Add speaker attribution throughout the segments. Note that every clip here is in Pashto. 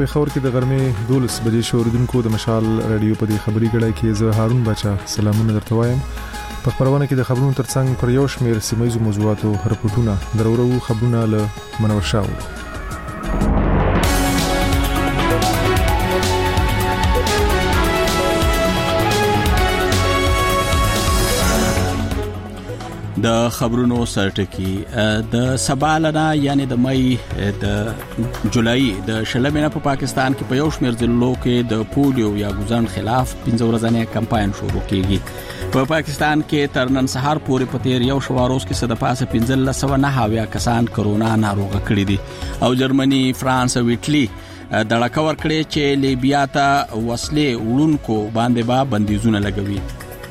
Speaker 1: پیښور کې د غرمې 12 بجې شوردونکو د مشال رادیو په دې خبري غړای کې زه هارون بچا سلامونه درته وایم. په خبرونه کې د خبرونو ترڅنګ پر یو شمېر سیمایي موضوعاتو رپورټونه درورو خبرونه له منور شاو.
Speaker 2: د خبرونو سرټکی د سبالنا یعنی د مئی د جولای د شلمینه په پاکستان کې په یو شمېر ضلعو کې د پولیو یا ګوزن خلاف 15 ورځنی کمپاین شروع کیږي. په پاکستان کې تر نن سهار پورې په تیر یو شواروز کې صد پاسه 1509 کسان کرونا ناروغ کړي دي او جرمني، فرانس او ایټلی دړه کور کړي چې لیبیا ته وسلې وړونکو باندې بندیزونه لګوي.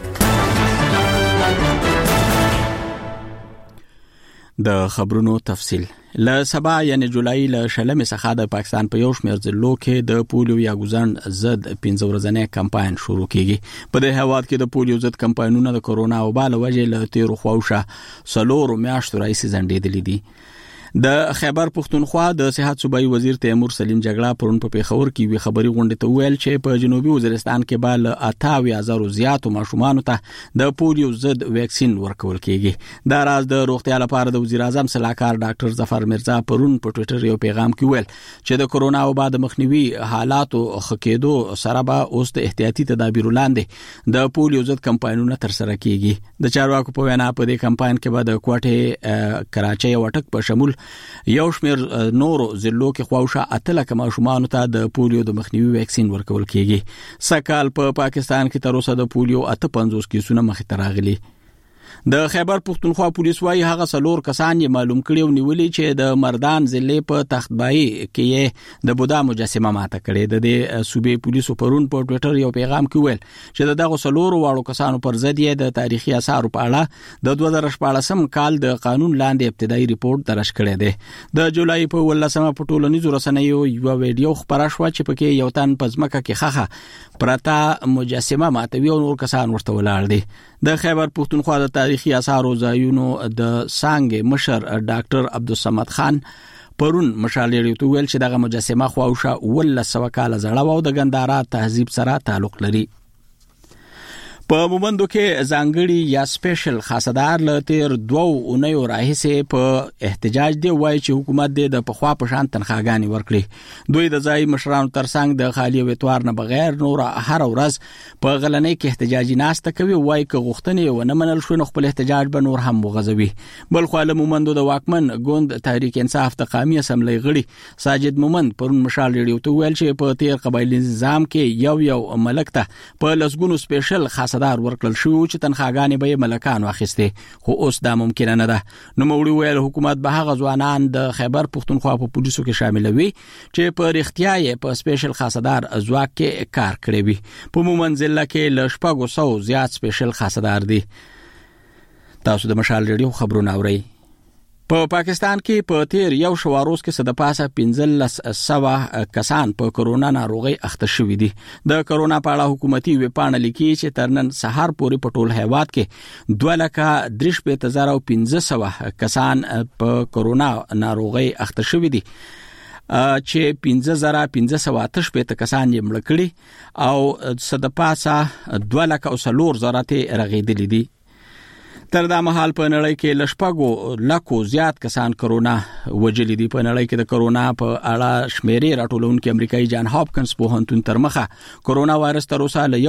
Speaker 2: د خبرونو تفصیل ل سبا یعنی جولای ل شلمه څخه د پاکستان په یو شمېر ضلعو کې د پولیو یا ګوزن ضد 15 ورځنی کمپاین شروع کیږي. په دې هواد کې د پولیو ضد کمپاینونه د کرونا او بال وجې له تیر خوښه سلور میاشتو راځي زندېدلې دي. د خیبر پختونخوا د صحت صوبایي وزیر تیمور سلیم جګړه پرون په پیښور کې وی خبري غونډه ته ویل چې په جنوبي وزیرستان کې بال 28,000 زیاتو ماشومان ته د پولیو ضد ویکسین ورکول کیږي. دا راز د روغتیا لپاره د وزیر اعظم صلاحکار ډاکټر ظفر مرزا پرون په ټوئیټر یو پیغام کې ویل چې د کرونا او بعد مخنیوي حالاتو خکېدو سره به اوس د احتیاطي تدابیر لاندې د پولیو ضد کمپاینونه تر سره کیږي. د چارواکو په وینا په دې کمپاین کې به د کوټه کراچۍ او ټک په شمول یو شمېر نورو ضلعو کې خواوشه 8 لک ماشومان ته د پولیو د مخنیوي ویکسین ورکول کیږي. سکهال په پاکستان کې تر اوسه د پولیو 58 کیسونه مخې ته راغلي. د خیبر پختونخوا پولیس وايي هغه سلور کسان یې معلوم کړي او نیولې چې د مردان ضلع په تختبای کې د بودا مجسمه ماته کړې. د صوبې پولیسو پرون په ټوئیټر یو پیغام کې ویل چې دغه سلور واړو کسانو پر ضد یې د تاریخي آثار په اړه د 2014 کال د قانون لاندې ابتدایي ریپورت درج کړی دی. د جولای په 18 په ټولنیزو رسنیو یو ویډیو خبره شو چې پکې یو تن پزمکه کې خخه پرتا مجسمه ماتوي او نور کسان ورته ولاړ دي. د خیبر پختونخوا د تاریخي آثار او ځایونو د څنګه مشر ډاکټر عبدالصمد خان پرون مشالې ته ویل چې دغه مجسمه خواوشه 1900 کال زړه او د ګندارا تهذیب سره تعلق لري. په مومندو کې ځانګړي یا سپیشل خاصدار له تیر 2 اونیو راهیسه په احتجاج دی وایي چې حکومت د پخوا په شان تنخواګانی ورکړي. دوی د ځای مشرانو ترڅنګ د خالی ویتوار نه بغیر نور هر ورځ په غلنۍ کې احتجاجي ناسته کوي. وایي چې غوښتنې ونه منل شو نو خپل احتجاج به نور هم وغځوي. بل خو له مومندو د واکمن ګوند تحریک انصاف د قومي اسمبلی غړي ساجد مومند پرون مشال ریډیو ته ویل چې په تیر قبایلی نظام کې یو ملک ته په لسګونو سپیشل خاصدار ورکړل شو چې تنخواګانې به ملکان واخیسته، خو اوس دا ممکن نه ده. نو موړي ویل حکومت به هغه ځوانان د خیبر پختونخوا په پولیسو کې شاملوي چې په اختیار په سپیشل خاصدار ځواک کې کار کړی وي. په مومند ضلع کې ل 600 زیات سپیشل خاصدار دي. تاسو د مشال ریډیو خبرونه اورئ. په پاکستان کې په تیر یو شواروز کې صد پاسه 1500 کسان په کرونا ناروغي اخته شوي دي. د کرونا په اړه حکومتي ویبپاڼه لیکي چې تر نن سهار پورې په ټول هیواد کې 2,35,500 کسان په کرونا ناروغي اخته شوي دي چې 15,508 کسان یې مړ کړي او صد پاسه 2,04,000 رغېدلي دي. تر دا مهال په نړۍ کې لشپږو لکو زیات کسان کرونا وجلي دي. په نړۍ کې د کرونا په اړه شمیرې راټولونکي امریکایي جان هاپکنز پوهنتون تر مخه کرونا وایرس تر اوسه له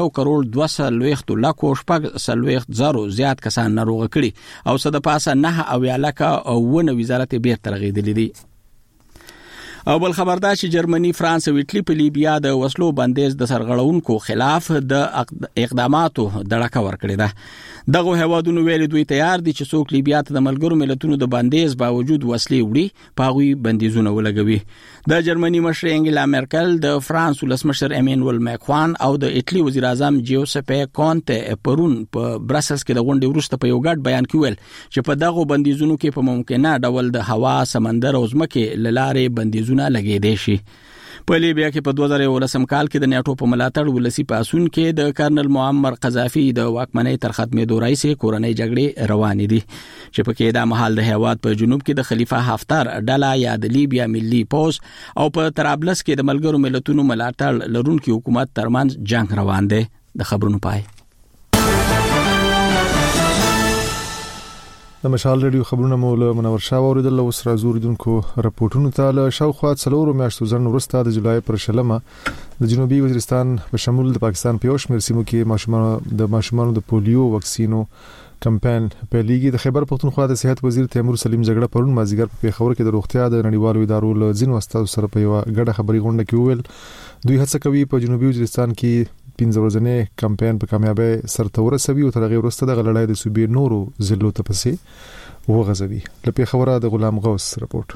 Speaker 2: 1,2,20,000 زیات کسان ناروغ کړي او صد پاسه 9,000 وزارت بیرته رغېدلي دي. او بل خبردار چې جرمني، فرانس او ایټلی په لیبیا د وسلو بندیز د سرغړونکو خلاف د اقداماتو دړه کور کړی ده. دغه هوادونو ویلي دوی تیار دي چې څوک لیبیا ته د ملګرو ملتونو د بندیز باوجود وسلې وړي په هغوی بندیزونه ولګوي. د جرمني مشر انګلا مرکل، د فرانس ولسمشر امانوئل ماکرون او د ایټلی وزیر اعظم جوزپه کونته پرون په برسلز کې د غونډې وروسته په یو ګډ بیان کې ویل چې په دغه بندیزونو کې په ممکنه ډول د هوا، سمندر او ځمکې لاره بندیزونه لګیدي شي. په لیبیا کې په 2019 کال کې د نیټو په ملاتړ ولسی پاسون کې د کرنل معمر قذافي د واکمنۍ تر ختمېدو راځي کورنۍ جګړې روانې دي چې په کې د محل د هیواد په جنوب کې د خلیفہ حفتر ډله یا د لیبیا ملي پوز او په طرابلس کې د ملګرو ملتونو ملاتړ لرونکي حکومت ترمنځ جنگ روان دی. د خبرونو پای.
Speaker 1: د مشال ریډیو خبرونه مولا منور شاه اوریدل او سره زوریدونکو راپورټونو ته له شاوخوا 4 میاشتو ځن ورسته د جولای پر شلمه د جنوبي وزیرستان په شمول د پاکستان په یو شمېر سیمو کې ماشومانو د پولیو واکسینو کمپاین پیلېږي. د خیبر پختونخوا د صحت وزیر تیمور سلیم جګړه پرون مازیګر په پیښور کې د روغتیا د نړیوالو ادارو له ځینو استادو سره په یو غړه خبري غونډه کې وویل دوی هڅه کوي په جنوبي وزیرستان کې 15 ورځې کمپاین په کامیابی سره ورسوي او تر هغه وروسته د غلړای د صوبې نورو ضلعو ته پسې وغځوي. لکه خبره د غلام غوث رپورت.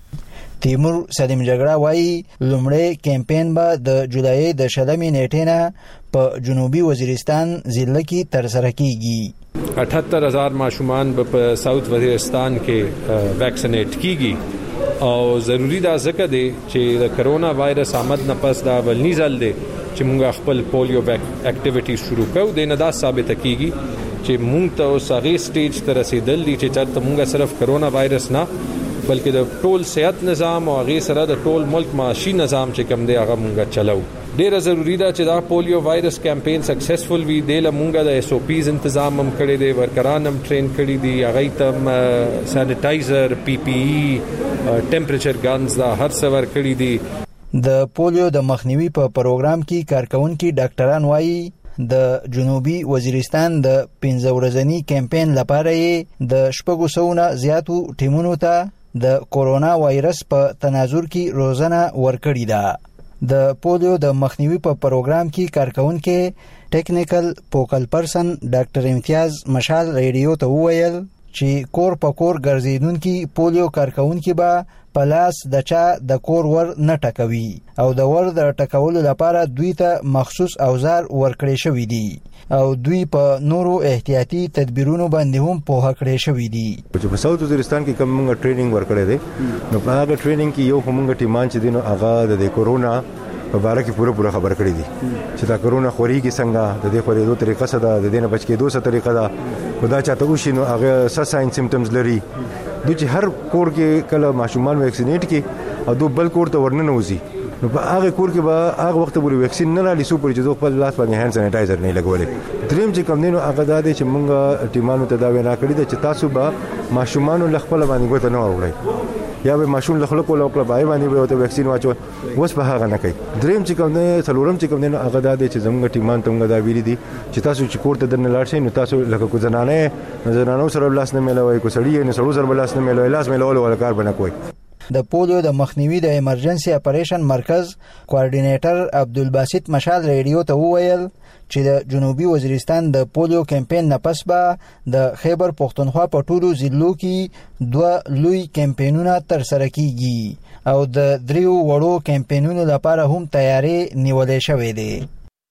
Speaker 3: تیمور سلیم جګړه وایي لومړی کمپاین به د جولای د 18 نیټې نه په جنوبي وزیرستان ضلع کې ترسره کیږي.
Speaker 4: 78000 ماشومان په ساوث وزیرستان کې ویکسینیټ کیږي او ضروری دا ځکه دی چې د کرونا وایرس آمد نه پس دا ولنی ځل دی چې موږ خپل پولیو اکټیویټیز شروع کوو. د نه دا ثابت کیږي چې موږ ته اوس هغه سټیج ته رسیدل دي چې چرته موږ صرف کرونا وایرس نه بلکې د ټول صحت نظام او هغه سره د ټول ملک معاشي نظام چې کوم دی هغه موږ چلو. ډیره ضروری ده چې دا پولیو وایرس کمپاین سکسسفل وي. د موږ د اس او پیز تنظیم هم کړی دی, ورکران هم ټرین کړی دي, هغه ته سانیټایزر, پی پی ای, ټمپریچر ګنز دا هر څه ور کړی دي.
Speaker 3: د پولیو د مخنیوي په پروګرام کې کارکونکي ډاکټران وایي د جنوبي وزیرستان د 15 ورځنی کمپاین لپاره د 600 نه زیاتو ټیمونو ته د کورونا وایرس په تناظر کې روزنه ورکړې ده. د پولیو د مخنیوي په پروګرام کې کارکونکي ټیکنیکل پوکل پرسن ډاکټر امتیاز مشال ریډیو ته وویل چې کور په کور ګرځیدونکي پولیو کارکونکي به پلاس د چا د کور ور نه ټکوي او د ور د ټکولو لپاره دوی ته مخصوص اوزار ورکړي شوی دي او دوی په نورو احتیاطي تدبیرونو باندې هم پوهه کړی شوی دي.
Speaker 5: په ساوث وزیرستان کې کوم موږ ټریننګ ورکړی دی نو په هغه ټریننګ کې یو موږ ټیمان چې دینو هغه د کورونا په باره کې پوره خبر کړی دي چې دا کورونا خوريږي څنګه, د دې خورېدو طریقه څه ده, د دې نه بچ کېدو څه طریقه ده, خدا چاته وشي نو هغه څه ساين سیمټمز لري. دوی چې هر کور کې کله ماشومان ویکسینیټ کې او دو بل کور ته ورننه وځي نو په هغه کور کې به هغه وخت پورې ویکسین نه لالي سو پورې چې دوی خپل لاس باندې هاند سانیټایزر نه لګولې. دریم چې کوم دینو هغه دا دی چې موږ ټیمانو ته دا وینا کړی ده چې تاسو به ماشومان له خپل باندې ګوت نه وړئ یا به ماشوم له خلکو له خپل بای باندې به ته ویکسین واچو اوس په هغه نه کوي. دریم چې کوم نه څلورم چې کوم نه هغه دا دی چې زموږ ټیمان ته موږ دا ویلي دي چې تاسو چې کور ته درنه لاړ شئ نو تاسو لکه کو زنانو سره لاس نه ملوي, کو سړی نه سړو سره لاس نه ملوي, لاس ملول ولا کار بنه کوي.
Speaker 3: د پولیو د مخنیوي د ایمرجنسي اپریشن مرکز کوارډینیټر عبدالباسط مشال ریډیو ته وویل چې د جنوبي وزیرستان د پولیو کمپاین نه پس به د خیبر پختونخوا په ټولو ضلعو کې 2 لوی کمپاینونه ترسره کیږي او د 3 وړو کمپاینونو لپاره هم تیاری نیولې شوې ده.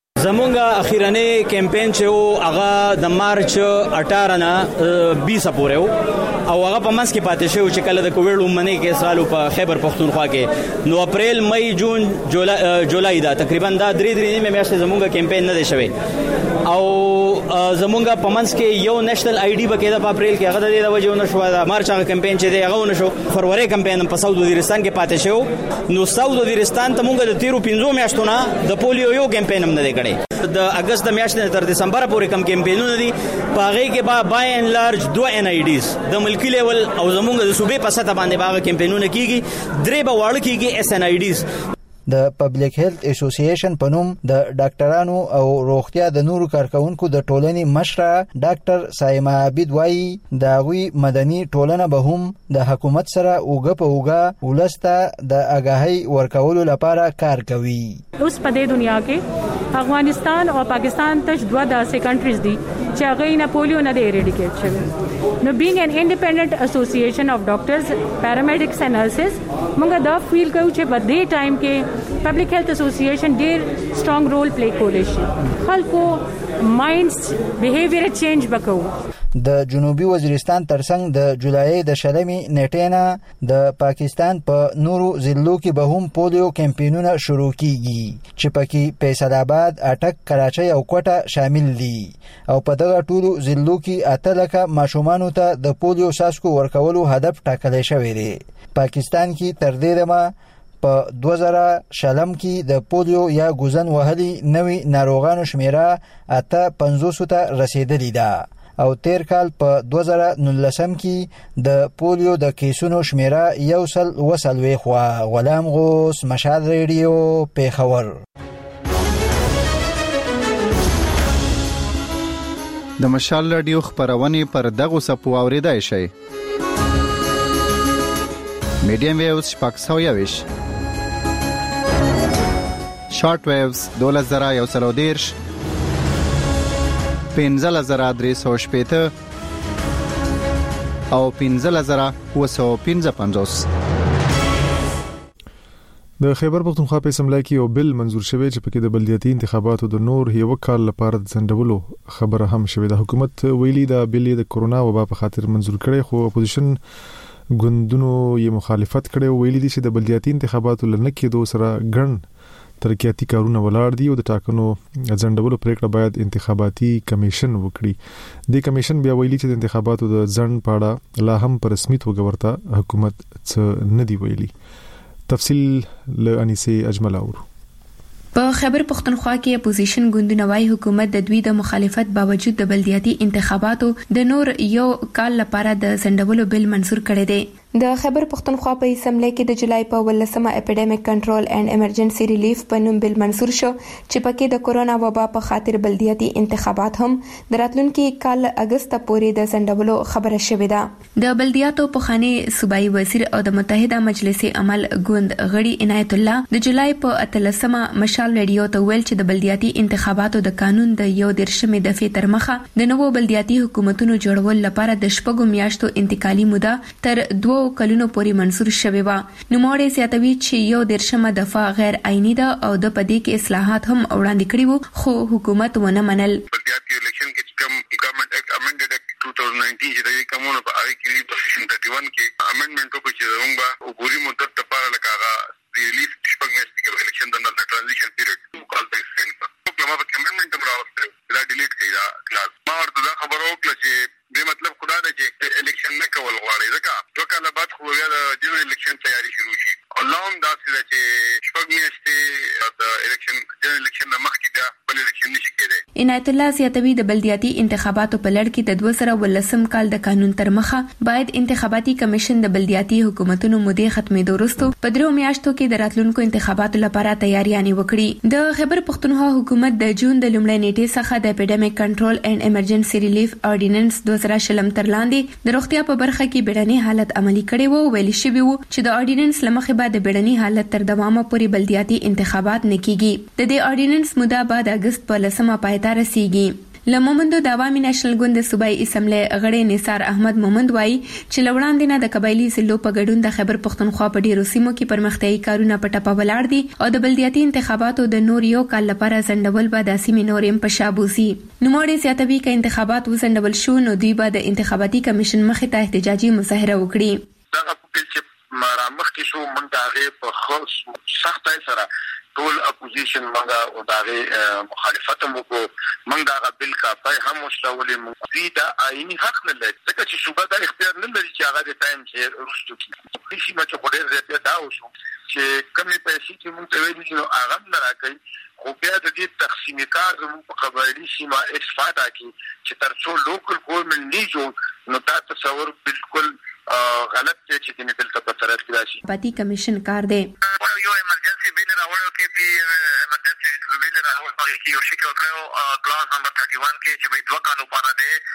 Speaker 6: زمونږ اخیرنی کمپاین چې او هغه د مارچ 18 نه 20 پورې او هغه په منځ کې پاتې شو چې کله د کووډ ومنه کې سالو په خیبر پختونخوا کې نو اپریل مئی جون جولای دا تقریبا دا 3 میاشتې زمونږ کمپاین نه دی شوی او زمونږ په منځ کې یو نېشنل آی ډي بکې د اپریل کې هغه د وجه ونه شو دا مارچ هغه کمپاین چې دی هغه ونه شو. فروری کمپاین په ساوث وزیرستان کې پاتې شو نو ساوث وزیرستان ته مونږ د 15 میاشتو نه د پولیو یو کمپاین هم نه دی کړی. د اگست د میاشتې تر دسمبر پورې کم کمپاینونه دي پاغه کې بای ان لارج 2 ان آی ډیز د ملکی لیول او زمونږ د صوبې په سطح باندې باغ کمپاینونه کیږي 3 به واړه کیږي اس ان آی ډیز.
Speaker 3: د پبلک هیلث اسوسییشن په نوم د ډاکټرانو او روغتیا د نورو کارکونکو د ټولنې مشره ډاکټر سایما عابد وایي د غوي مدني ټولنه به هم د حکومت سره اوګه په اوګه ولسته د اگاهي ورکولو لپاره کار کوي.
Speaker 7: اوس په دې دنیا کې افغانستان او پاکستان ته 2 داسې کنټریز دي چې هغه نه پولیو نه دی اریډیکیټ شوی. نو بینګ ان انډیپندنت اسوسییشن اف ډاکټرز پیرامیډکس اینڈ نرسز موږ دا فیل کوو چې په دې ټایم کې پبلک هیلث اسوسییشن ډیر سترونګ رول پلی کولی شي. خلکو مایندز بیهیویر چینج وکړو.
Speaker 3: د جنوبي وزیرستان ترڅنګ د جولای د 20 نیټې نه د پاکستان په نورو ضلعو کې به هم پولیو کمپاینونه شروع کیږي چې پکې فیصل آباد، اټک، کراچۍ او کوټه شامل دي او په دغه ټولو ضلعو کې 8 لکه ماشومانو ته د پولیو څاڅکو ورکولو هدف ټاکل شوی دی. پاکستان کې تر دې دمه په 2000 کې د پولیو یا ګوزن وهلي نوي ناروغانو شمیره 850 ته رسیدلې ده او تیر کال په 2019 کې د پولیو د کیسونو شمیره 100 خوا. غلام غوث، مشال ریډیو، پیښور.
Speaker 8: د مشال رادیو خبرونه پر دغه سپو اوریدای شي. میډیم ویوز شپږ شارټ ویوز 2130 15350 او 15955.
Speaker 1: د خیبر پختونخوا په اسمبلی کې یو بل منزور شوی چې پکې د بلدیاتي انتخاباتو د نور یو کال لپاره د ځنډولو خبره هم شوې ده. حکومت ویلي دا بل د کورونا وبا په خاطر منزور کړي، خو اپوزیشن ګوندونو یې مخالفت کړي. ویلي دي چې د بلدیاتي انتخاباتو لنه کې دوه سره ګڼ ترقیاتي کارونه ولاړ دي او د ټاکنو ځنډولو پریکړه باید انتخاباتي کمیشن وکړي. د کمیشن بیا ویلي چې د انتخاباتو د ځنډ په اړه لا هم په رسمي توګه ورته حکومت څه نه دی ویلي. تفصیل له انیسه اجمل اورو.
Speaker 9: په خیبر پختونخوا کې اپوزیشن ګوندونه وايي حکومت د دوی د مخالفت باوجود د بلدیاتي انتخاباتو د نور یو کال لپاره د ځنډولو بل منزور کړی دی. د خیبر پختونخوا په اسمبلی کې د جولای په 18مه اپیډیمیک کنټرول اینڈ ایمرجنسي ریلیف په نوم بل منزور شو چې پکې د کورونا وبا په خاطر بلدیاتي انتخابات هم د راتلونکي کال اگست پورې د ځنډولو خبره شوې ده. د بلدیاتو پخوانی صوبایي وزیر او د متحده مجلس عمل ګوند غړي عنایت الله د جولای په 18مه مشال ریډیو ته ویل چې د بلدیاتي انتخاباتو د قانون د 11مې دفعې تر مخه د نوو بلدیاتي حکومتونو جوړول لپاره د شپږو میاشتو انتقالي موده تر 2 کلونو پورې منزور شوی و. نوموړی زیاتوي چې 11مه دفعه غیر عیني ده او د پدې کې اصلاحات هم وړاندې کړي وو خو حکومت ونه منل.
Speaker 10: بلدیاتي الیکشن کې کوم ګورنمنت ایکټ امندډ ایکټ 2019 چې د کومونو په اړه کې په سیکشن 31 کې امندمنټو په چې زموږ وګوري مدت لپاره لکه ریلیف شپږ میاشتې کې الیکشن د ټرانزیشن پیریډ کال په سین په کومه په امندمنټ راوستل دا ډیلیټ کړی دا کلاس. ما ورته دا خبرو کړه چې د مطلب خدا دا چې الیکشن نه کول غواړي ځکه 2 کال بعد خو بیا د جنرال الیکشن تیاری شروع شي. الله هم دا چې شپږ میاشتې د الیکشن جنرال الیکشن مخکې دا بل الیکشن نشي کېدای.
Speaker 9: عنایت الله زیاتوي د بلدیاتي انتخاباتو په لړ کې د 2018 کال د قانون تر مخه باید انتخاباتي کمیشن د بلدیاتي حکومتونو مودې ختمېدو وروسته په 3 میاشتو کې د راتلونکو انتخاباتو لپاره تیاریانې وکړي. د خیبر پختونخوا حکومت د جون د لومړۍ نیټې څخه د اپیډیمیک کنټرول اینڈ ایمرجنسي ریلیف آرډیننس 2020 تر لاندې د روغتیا په برخه کې بیړني حالت عملي کړي وو. ویل شوی وو چې د آرډیننس لمخې بعد بیړني حالت تر دوامه پورې بلدیاتي انتخابات نه کیږي. د دې آرډیننس موده بعد اگست په 10مه پای ته رسیږي. لمومندو د عوامي نېشنل ګوند صوبایي اسمبلی غړی نثار احمد مومند وایي چې لوړاندې نه د قبایلی ضلعو په ګډون د خیبر پختونخوا په ډیرو سیمو کې پرمختیايي کارونه په ټپه ولاړ دي او د بلدیاتي انتخاباتو د نور یو کال لپاره ځنډول به د سیمې نورم په شابوزي. نوموړي زیاتوي چې انتخابات وځنډول شو نو دوی به د انتخاباتي کمیشن مخې ته احتجاجي مظاهره وکړي.
Speaker 10: دا چې مرامخ کې شو مونږ هغه په خاص سختۍ سره ټول اپوزیشن مونږه او داغه مخالفت مو کو مونږ دا بل کا پای هم مشتولې مو دا عیني حق نه لري ځکه چې صوبه دا اختیار نه لري چې هغه د ټایم چې رښتو کې شي مچ په ډېر زیات دا وشو چې کمی پیسې چې مونږ ته ویلي نو هغه نه راکړي خو بیا د دې تقسیم کار زموږ په قبایلی سیمه استفاده کوي چې ترڅو لوکل ګورنمنت نه جوړ نو دا تصور بالکل غلط دی چې د دلته په طرف کې راشي.
Speaker 9: پاتې کمیشن کار دی
Speaker 10: یو ایمرجنسي بیل راوړل کې په ایمرجنسي بیل راوړل کې یو شکل کړو کلاس نمبر 31 کې چې به 2 کالو پاره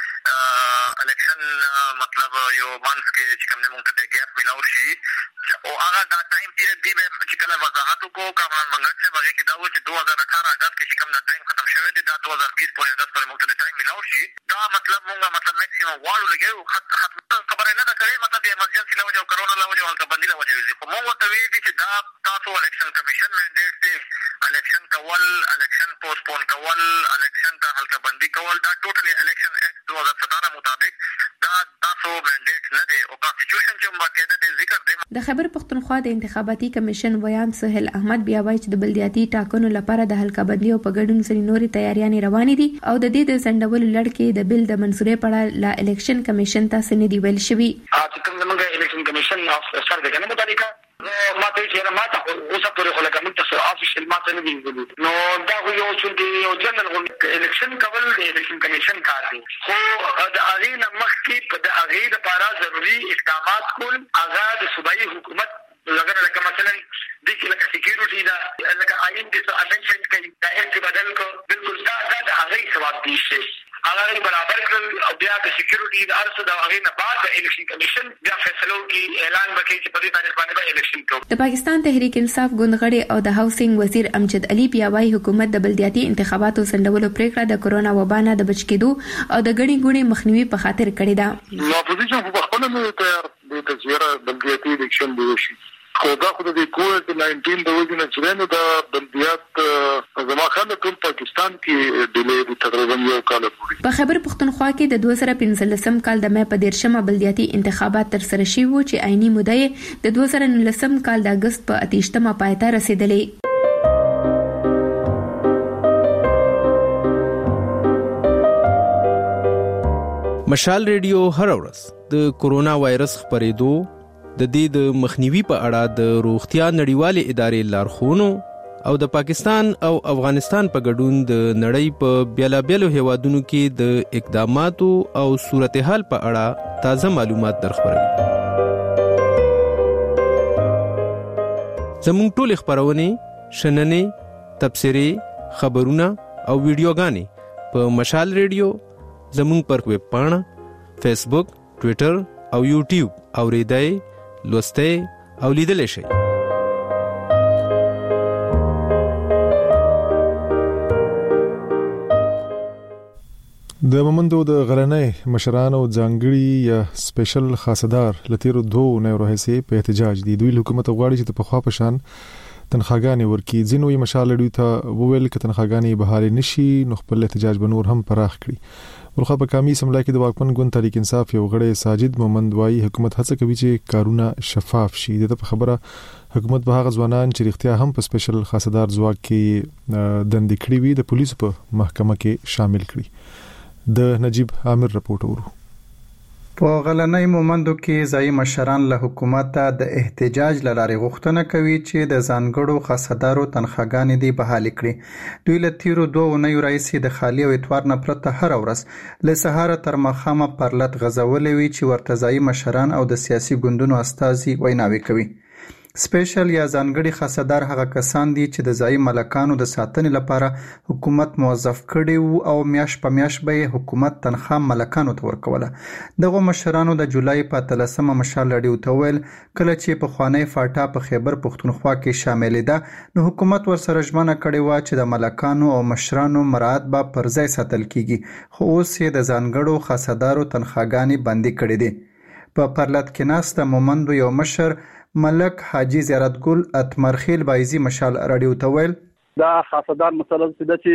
Speaker 10: دی الیکشن مطلب یو مانس کې چې کوم موږ ته ګیپ ملاو شي او هغه دا ټایم پیریډ دی چې کله وضاحت کو کامران منګت سے بغیر کې دا و چې 2018 اگست کې کوم ټایم ختم شوی دی دا 2020 پورې اگست پورې موږ ته ټایم ملاو شي دا مطلب میکسیمم واړو لګیو خبره نه ده کړې مطلب ایمرجنسي له وجه کرونا له وجه حالت بندي له وجه خو موږ ته ویلي چې دا تاسو الیکشن کمیشن منډیټ دی الیکشن کول الیکشن پوسټپون کول الیکشن ته حالت بندي کول دا ټوټلی الیکشن ایکټ 2017 مطابق دا تاسو منډیټ نه دی او کانسټیټیوشن چې باقاعده د ذکر دی.
Speaker 9: د خیبر پختونخوا د انتخاباتي کمیشن ویان سهیل احمد بیا وایي چې د بلدیاتي ټاکنو لپاره د حلقه بندي او په ګډون سره نورې تیاریانې روانې دي او د دې د سندولو لړ کې د بل د منصورې په اړه لا الیکشن کمیشن ته سند دی ویل شوی.
Speaker 11: چې کوم زموږ الیکشن کمیشن افسر دغه نه مطابق ما ته چې ما ته اوسه پورې خلک موږ ته افیشل ما ته نه دی ویلي نو دا یو چې یو جنرال الیکشن کول د الیکشن کمیشن کار دی خو د هغه نه مخکې په د هغه لپاره ضروري اقدامات کول هغه د صوبایي حکومت لکه مثلا د کې سکیورټي دا لکه آئین کې امندمنت کوي دا یې بدل کو بالکل دا د هغه ثواب دي شي هغه برابر کړل بیا د سکیورټي د ارسه د هغه نه بعد د الیکشن کمیشن بیا فیصلو کې اعلان وکړي چې په دې تاریخ باندې الیکشن کوي.
Speaker 9: د پاکستان تحریک انصاف ګوندغړي او د هاوسینګ وزیر امجد علي بیا وايي حکومت د بلدیاتي انتخاباتو سندولو پریکړه د کورونا وبا نه د بچ کېدو او د غړي ګونې مخنیوي په خاطر کړې ده.
Speaker 12: نو اپوزیشن په خپل نه تیار د تجربه بلدیاتي الیکشن دی شي خو دا خو د کووډ-19 د وجې نه چرېنو د بلدیات زما خاله ټول پاکستان کې ډیلې تقریبا یو کال پورې.
Speaker 9: په خیبر پختونخوا کې د 2015 کال د مې په 13 بلدیاتي انتخابات تر سره شوي وو چې عیني موده یې د 2019 کال د اگست په 28 پای ته رسیدلې.
Speaker 13: مشال ریډیو هر ورځ د کورونا وایرس خپرېدو د دې د مخنیوي په اړه د روغتیا نړیوالې ادارې لارښوونو او د پاکستان او افغانستان په ګډون د نړۍ په بیلابیلو هیوادونو کې د اقداماتو او صورتحال په اړه تازه معلومات درخبروي. زموږ ټول خبرونه شننې تبصرې خبرونه او ویډیوګانې په مشال ریډیو زموږ پر ویب پاڼه فیسبوک ټوئیټر او یوټیوب اوریدای لوسته او لیدل شي.
Speaker 1: د مومندو د غلنۍ مشرانو ځانګړي یا سپیشل خاصدار لتیرو 2 نورو حصے په احتجاج دي. دوی حکومت غواړي چې په خوا پشان تنخواګانې ورکړي. ځینو یې مشال لري ته وویل چې تنخواګانې بهاله نشي نو خپل احتجاج به نور هم پراخ کړي. ولخوا په کامی سملا کې د واکمن ګوند تحریک انصاف یو غړی ساجد مومند وايي حکومت هڅه کوي چې کارونه شفاف شي. دغه خبره حکومت به هغه ځوانان چې اختیار هم په سپیشل خاصدار ځواک کې دندې کړې وي د پولیسو په محکمه کې شامل کړي. د نجیب عامر رپورټ ورو.
Speaker 8: په غلنۍ مومندو کې ځای مشران له حکومت د احتجاج لارې غوښتنه کوي چې د ځانګړو خاصدارو تنخواګانې دی بحال کړي. دوی له تیرو 2 اونیو راځي د خالی او اتوار نه پرته هر ورځ له سهار تر ماښامه پرلط غزولې وي چې ورته ځای مشران او د سیاسي ګوندونو استازي ویناوي کوي. سپیشل یا ځانګړي خاصدار هغه کسان دي چې د ځای ملکانو د ساتنې لپاره حکومت موظف کړي وو او میاش په میاش به حکومت تنخواه ملکانو ته ورکوله. دغه مشرانو د جولای په 13 مشال لړیو ته ویل کله چې په خوانی فاټا په خیبر پختونخوا کې شامل ده نو حکومت ورسره ژمنه کړې و چې د ملکانو او مشرانو مراعات به پر ځای ساتل کیږي خو اوس یې د ځانګړو خاصدارو تنخواګانې بندي کړې دي. په پرلط کې ناست مومندو یو مشر ملک حاجی زیارت ګل اتمرخیل بایزی مشال رادیو ته ویل
Speaker 14: دا خاصدار مسله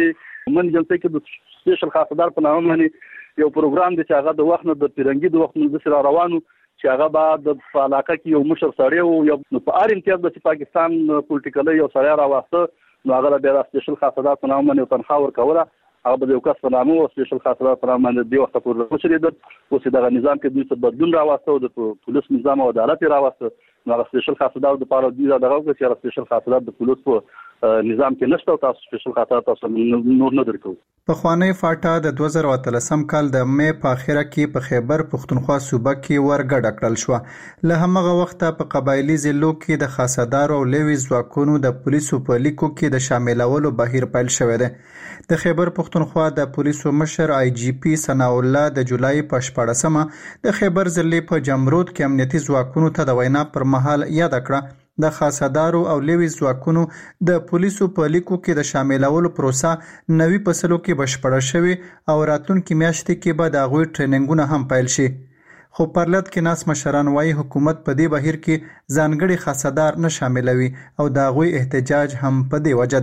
Speaker 14: چې من جلسه کې د سپیشل خاصدار په نامه باندې یو پروګرام دی چې هغه د وخت نه د پیرنګي د وخت نه سره روانو چې هغه بعد د علاقه کې یو مشر سړی او یو په اړ امتیاز د پاکستان پولیټیکل یو سړی راوسته نو هغه بیا د سپیشل خاصدار په نامه باندې تنخواه ورکوله. هغه د یو کس په نامه او سپیشل خاصدار په نامه باندې د وخت پورې وشریدل اوس دغه نظام کې دوی څه بدلون راوسته او د پولیس نظام او عدالت راوسته. نو سپیشل خاصدار د پاره دی دغه چې سپیشل خاصدار د پولیس په نظام کې نشته او تاسو سپیشل خاصدار تاسو نور نه درکو.
Speaker 8: په خوانی فاټا د 2013 کال د مې په اخره کې په خیبر پختونخوا صوبه کې ورګډ کړل شو. له همغه وخته په قبایلی ضلعو کې د خاصدار او لوی ځواکونو د پولیسو په لیکو کې د شاملولو بهیر پیل شوی دی. د خیبر پختونخوا د پولیسو مشر آی جی پی ثنا الله د جولای په 14مه د خیبر ضلع په جمرود کې امنیتي ځواکونو ته د وینا پر مهال یاد کړه د خاصدارو او لوی ځواکونو د پولیسو په لیکو کې د شاملولو پروسه نوي فصلو کې بشپړه شوې او راتلونکي میاشتې کې به د هغوی ټریننګونه هم پیل شي. خو پرلط کې ناس مشران وايي حکومت په دې بهیر کې ځانګړي خاصدار نه شاملوي او د هغوی احتجاج هم په دې وجه ده.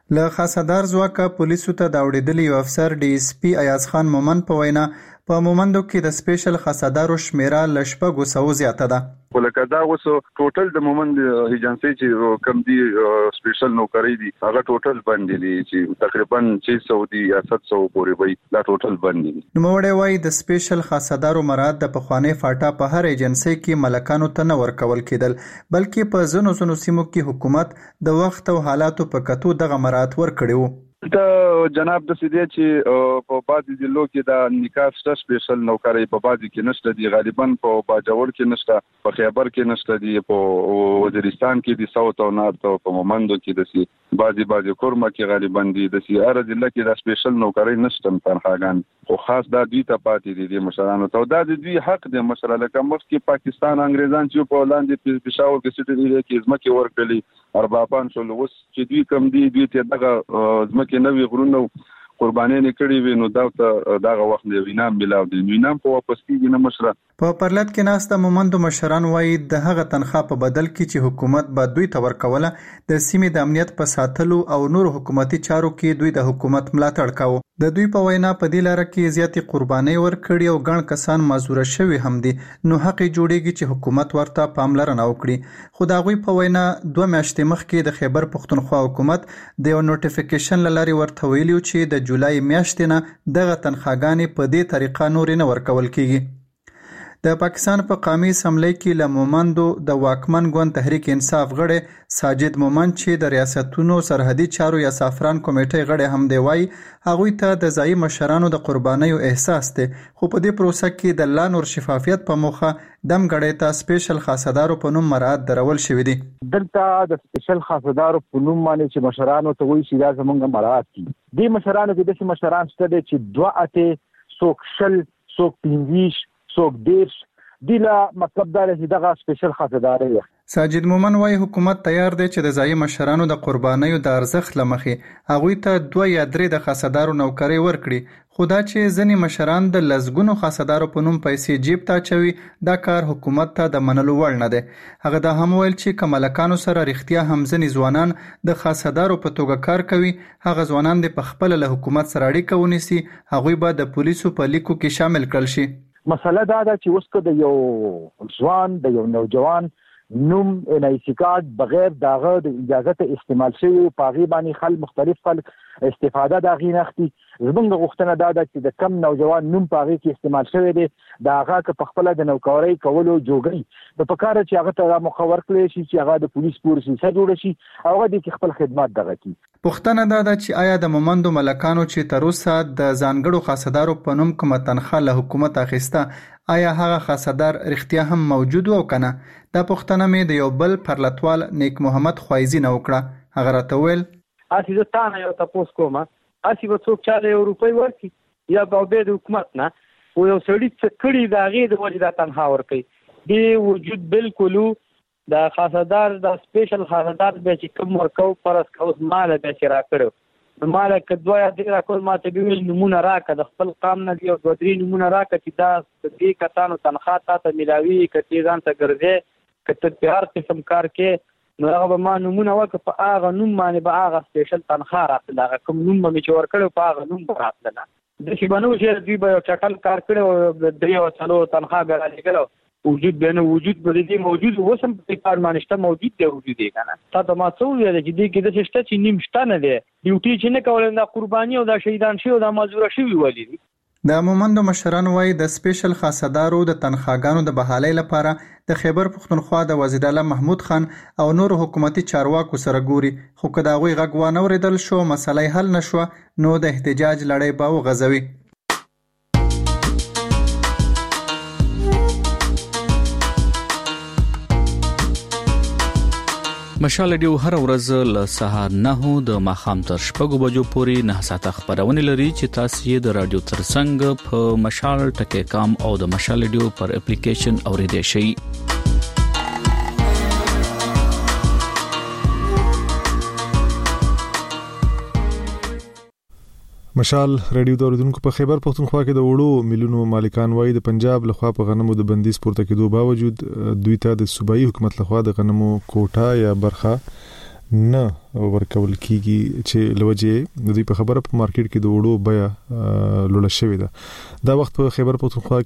Speaker 8: له خاصدار ځواکه پولیسو ته د اوړېدلي یو افسر ډي اس پی ایاز خان مومن په وینا په مومندو کې د سپیشل خاصدارو شمیره له 600 زیاته ده.
Speaker 15: ولکه دا اوس ټوټل د مومند ایجنسی چې کم دي سپیشل نوکری دي هغه ټوټل باندې دي چې تقریبا 600 دي یا 700 پورې وي دا ټوټل باندې دي.
Speaker 8: نو وړي وای د سپیشل خاصدارو مراد د پخوانی فاټا په هر ایجنسی کې ملکانو ته نه ورکول کېدل بلکې په زنو سیمو کې حکومت د وخت او حالاتو په کتو دغه مراد ورکړي وو.
Speaker 15: ته جناب د سیدی چې په بعضي ضلعو کې د نکاح سپیشل نوکری په بعضي کې نشته دي غالبا په باجوړ کې نشته په خیبر کې نشته دي په وزیرستان کې دي ساوث او نارث او په مومندو کې دي بعضي کورما کې غالبا دي د سیاره ضلع کې د سپیشل نوکری نشته تنخواګان خو خاص دا دوی ته پاتې دي د مشرانو ته دا د دوی حق دی مشر لکه مخکې پاکستان انګریزان چې په لاندې پېښور کې سټډي کې ځمکې ورکړي اربابان شول اوس چې دوی کم دي دوی ته دغه ځمکې نوې غرونو قرباني نه کړی وي نو دا دغه وخت دی وینام بلاو دی وینام په واپس کیږي نه مشره
Speaker 8: په پرلط کې ناسته مومندو مشران وایي د هغه تنخوا په بدل کې چې حکومت به دوی ته ورکوله د سیمې د امنیت په ساتلو او نور حکومتي چارو کې دوی د حکومت ملاتړ کاوه. د دوی په وینا په دې لاره کې زیاتې قرباني ورکړي او ګڼ کسان معذور شوي هم دي نو حق جوړیږي چې حکومت ورته پاملرنه وکړي. خو دا غوي په وینا 2 میاشتې مخکې د خیبر پښتونخوا حکومت د یو نوټیفیکیشن لاري ورته ویلو چې د جولای میاشتې نه دغه تنخواګانې په دې طریقه نور نه ورکول کیږي. د پاکستان په قومي اسمبلی کې له مومندو د واکمن ګوند تحریک انصاف غړي ساجد مومند چې د ریاستونو سرحدي چارو یا سافران کمیټې غړي هم دی وای هغه ته د ځای مشرانو د قربانیو احساس دی خو په دې پروسه کې د لا نور شفافیت په موخه دم غړي ته سپیشل خاصدارو په نوم مراد درول شوی دی.
Speaker 16: دلته د سپیشل خاصدارو په نوم باندې چې مشرانو ته وایي چې دا زمونږ مراد دي. دې مشرانو کې د مشران شته چې 2 اته سوکشل سوک 15 څوک دیش دیلا مطلب دا چې دغه سپیشل خاصدار دی.
Speaker 8: ساجد مومن وايي حکومت تیار دی چې د ځای مشرانو د قربانیو د ارزښت لمخې هغه ته 2 یا 3 د خاصدارو نوکری ورکړي خدا چې ځنی مشران د لزګونو خاصدارو په نوم پیسې جیب ته چوي دا کار حکومت ته د منلو وړ نه دی. هغه د هم ویل چې کملکانو سره رښتیا هم ځنی ځوانان د خاصدارو په توګه کار کوي هغه ځوانان د خپل له حکومت سره اړیکه ونیسي هغه به د پولیسو په لیکو کې شامل کړل شي.
Speaker 16: مسله دا ده چې اوس د یو ځوان د یو نوجوان نوم NIC کارت بغیر داغه د اجازه استعمال شوی پاغي باندې مختلف خلک استفاده دا غي نختي زمونږ غوښتنه دا ده چې د کم نوجوان نوم پاغي کې استعمال شوی دی داغه که په خپل د نوکری کولو جوړي د پکاره چې هغه ته مخور کړی شي چې هغه د پولیس پورسي سره جوړ شي او هغه د خپل خدمات دغه کی.
Speaker 8: پښتنه دا ده چې آیا د مومندو ملکانو چې تر اوسه د ځانګړو خاصدارو په نوم کومه تنخواه له حکومت اخیسته آیا هغه خاصدار رښتیا هم موجود او کنه؟ دا پښتنه مې د یو بل پرلطوال نیک محمد خوایزی نه وکړه. هغه راته ویل
Speaker 17: اسی زه تانه یو تاسو کومه اسی به څوک چاله یو روپۍ ورکي یا به د حکومت نه او یو سړی چې کړي دا غي د وجه د تنخواه ورکي دی وجود بالکل د خاصدار د سپیشل خاصدار به چې کوم ورکو پرس کوس مال به چې را کړو مال کدویا د را کول ماته ویل نمونه راکړه د خپل قام نه یو 2-3 نمونه راکړه چې دا دې کتانو تنخواه ته ملاوي کتي ځان ته ګرځي کته په هر قسم کار کې نو هغه ما نمونه وکړه په هغه نوم باندې به هغه سپیشل تنخواه راځي دا کوم نوم به چې ورکړو په هغه نوم راځي د شي بنو چې دوی به چټل کار کړو د دریو چلو تنخواه غراړي کړو وجود بنه وجود به دې موجود وسم په کار باندې موجود دی وجود دی کنه تا ما څو ویل چې دې کې د شته چې نیم شته نه دی ډیوټي چې نه کول نه قرباني او د شهیدان شي او د مزور شي ویلي دي.
Speaker 8: د مومندو مشران وایي د سپیشل خاصدارو د تنخواګانو د بحالۍ لپاره د خیبر پښتونخوا د وزیر اعلی محمود خان او نور حکومتي چارواکو سره ګوري خو که دا غوي غږ وانه اوریدل شو مسلې حل نشو نو د احتجاج لړۍ به وغځوي.
Speaker 2: مشال ډیو هر ورځ له سهار 9 د ماخام تر 6 بجو پورې 9 ساعته خبرونه لري چې تاسو یې د رادیو ترڅنګ په مشال ټکی کام او د مشال ډیو پر اپلیکیشن اوریدئ شئ.
Speaker 1: مشال رادیو د اوریدونکو په خیبر پښتونخوا کې د وړو ملیونو مالکان وایي د پنجاب لخوا په غنمو د بندیز پورته کېدو باوجود دوی ته د صوبایي حکومت لخوا د غنمو کوټه یا برخه نه ورکول کیږي چې لوجه د دې په خبره په مارکیټ کې د وړو بیا لوړ شوې ده. دا وخت په خیبر پختونخوا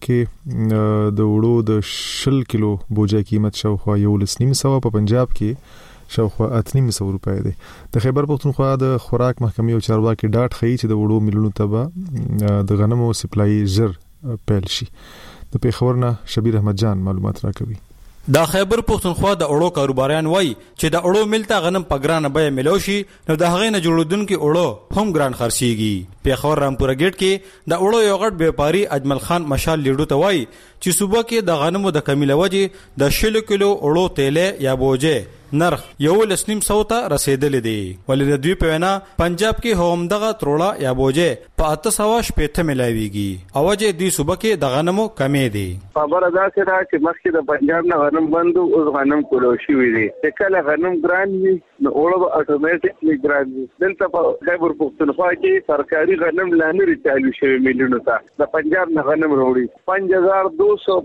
Speaker 1: کې د وړو د 10 کیلو بوجا قیمت شاوخوا 1.5 په پنجاب کې شاوخوا 8.5 روپۍ دی. د خیبر پختونخوا د خوراک محکمې او چارواکي ډاټ خي چې د وړو ملونو تبه د غنمو سپلای زر پیل شي. د پیښورنه شبیر احمد جان معلومات راکوي.
Speaker 18: د خیبر پختونخوا د اړو کاروباریان وای چې د اړو ملته غنم په ګرانه بیه ملو شي نو د هغې نه جوړودونکو اړو هم ګران خرڅيږي. پیښور رامپور گیټ کې د اړو یو غټ بیپاری اجمل خان مشال لیډو ته وای چې صوبه کې د غنمو د کمی لوجه د 10 کیلو اړو تیلې یا بوجه نرخ 1.5 ته رسیدلې دي. ولې د دوی په وینا پنجاب کې هم دغه تروړه یا بوجه په 800 ملایويږي او چې دوی صوبه کې د غنمو کمی دي.
Speaker 19: خبره دا چې مخکې د پنجاب نه غنم بندو او غنم کولو شي وي دي. کله غنم ګران وي نو اورو اتوماتیکلی ګران وي. دلته په خیبر پختونخوا کې سرکاري غنم لانه چالو شوی میلیونو ته د پنجاب نه غنم وروړي 5200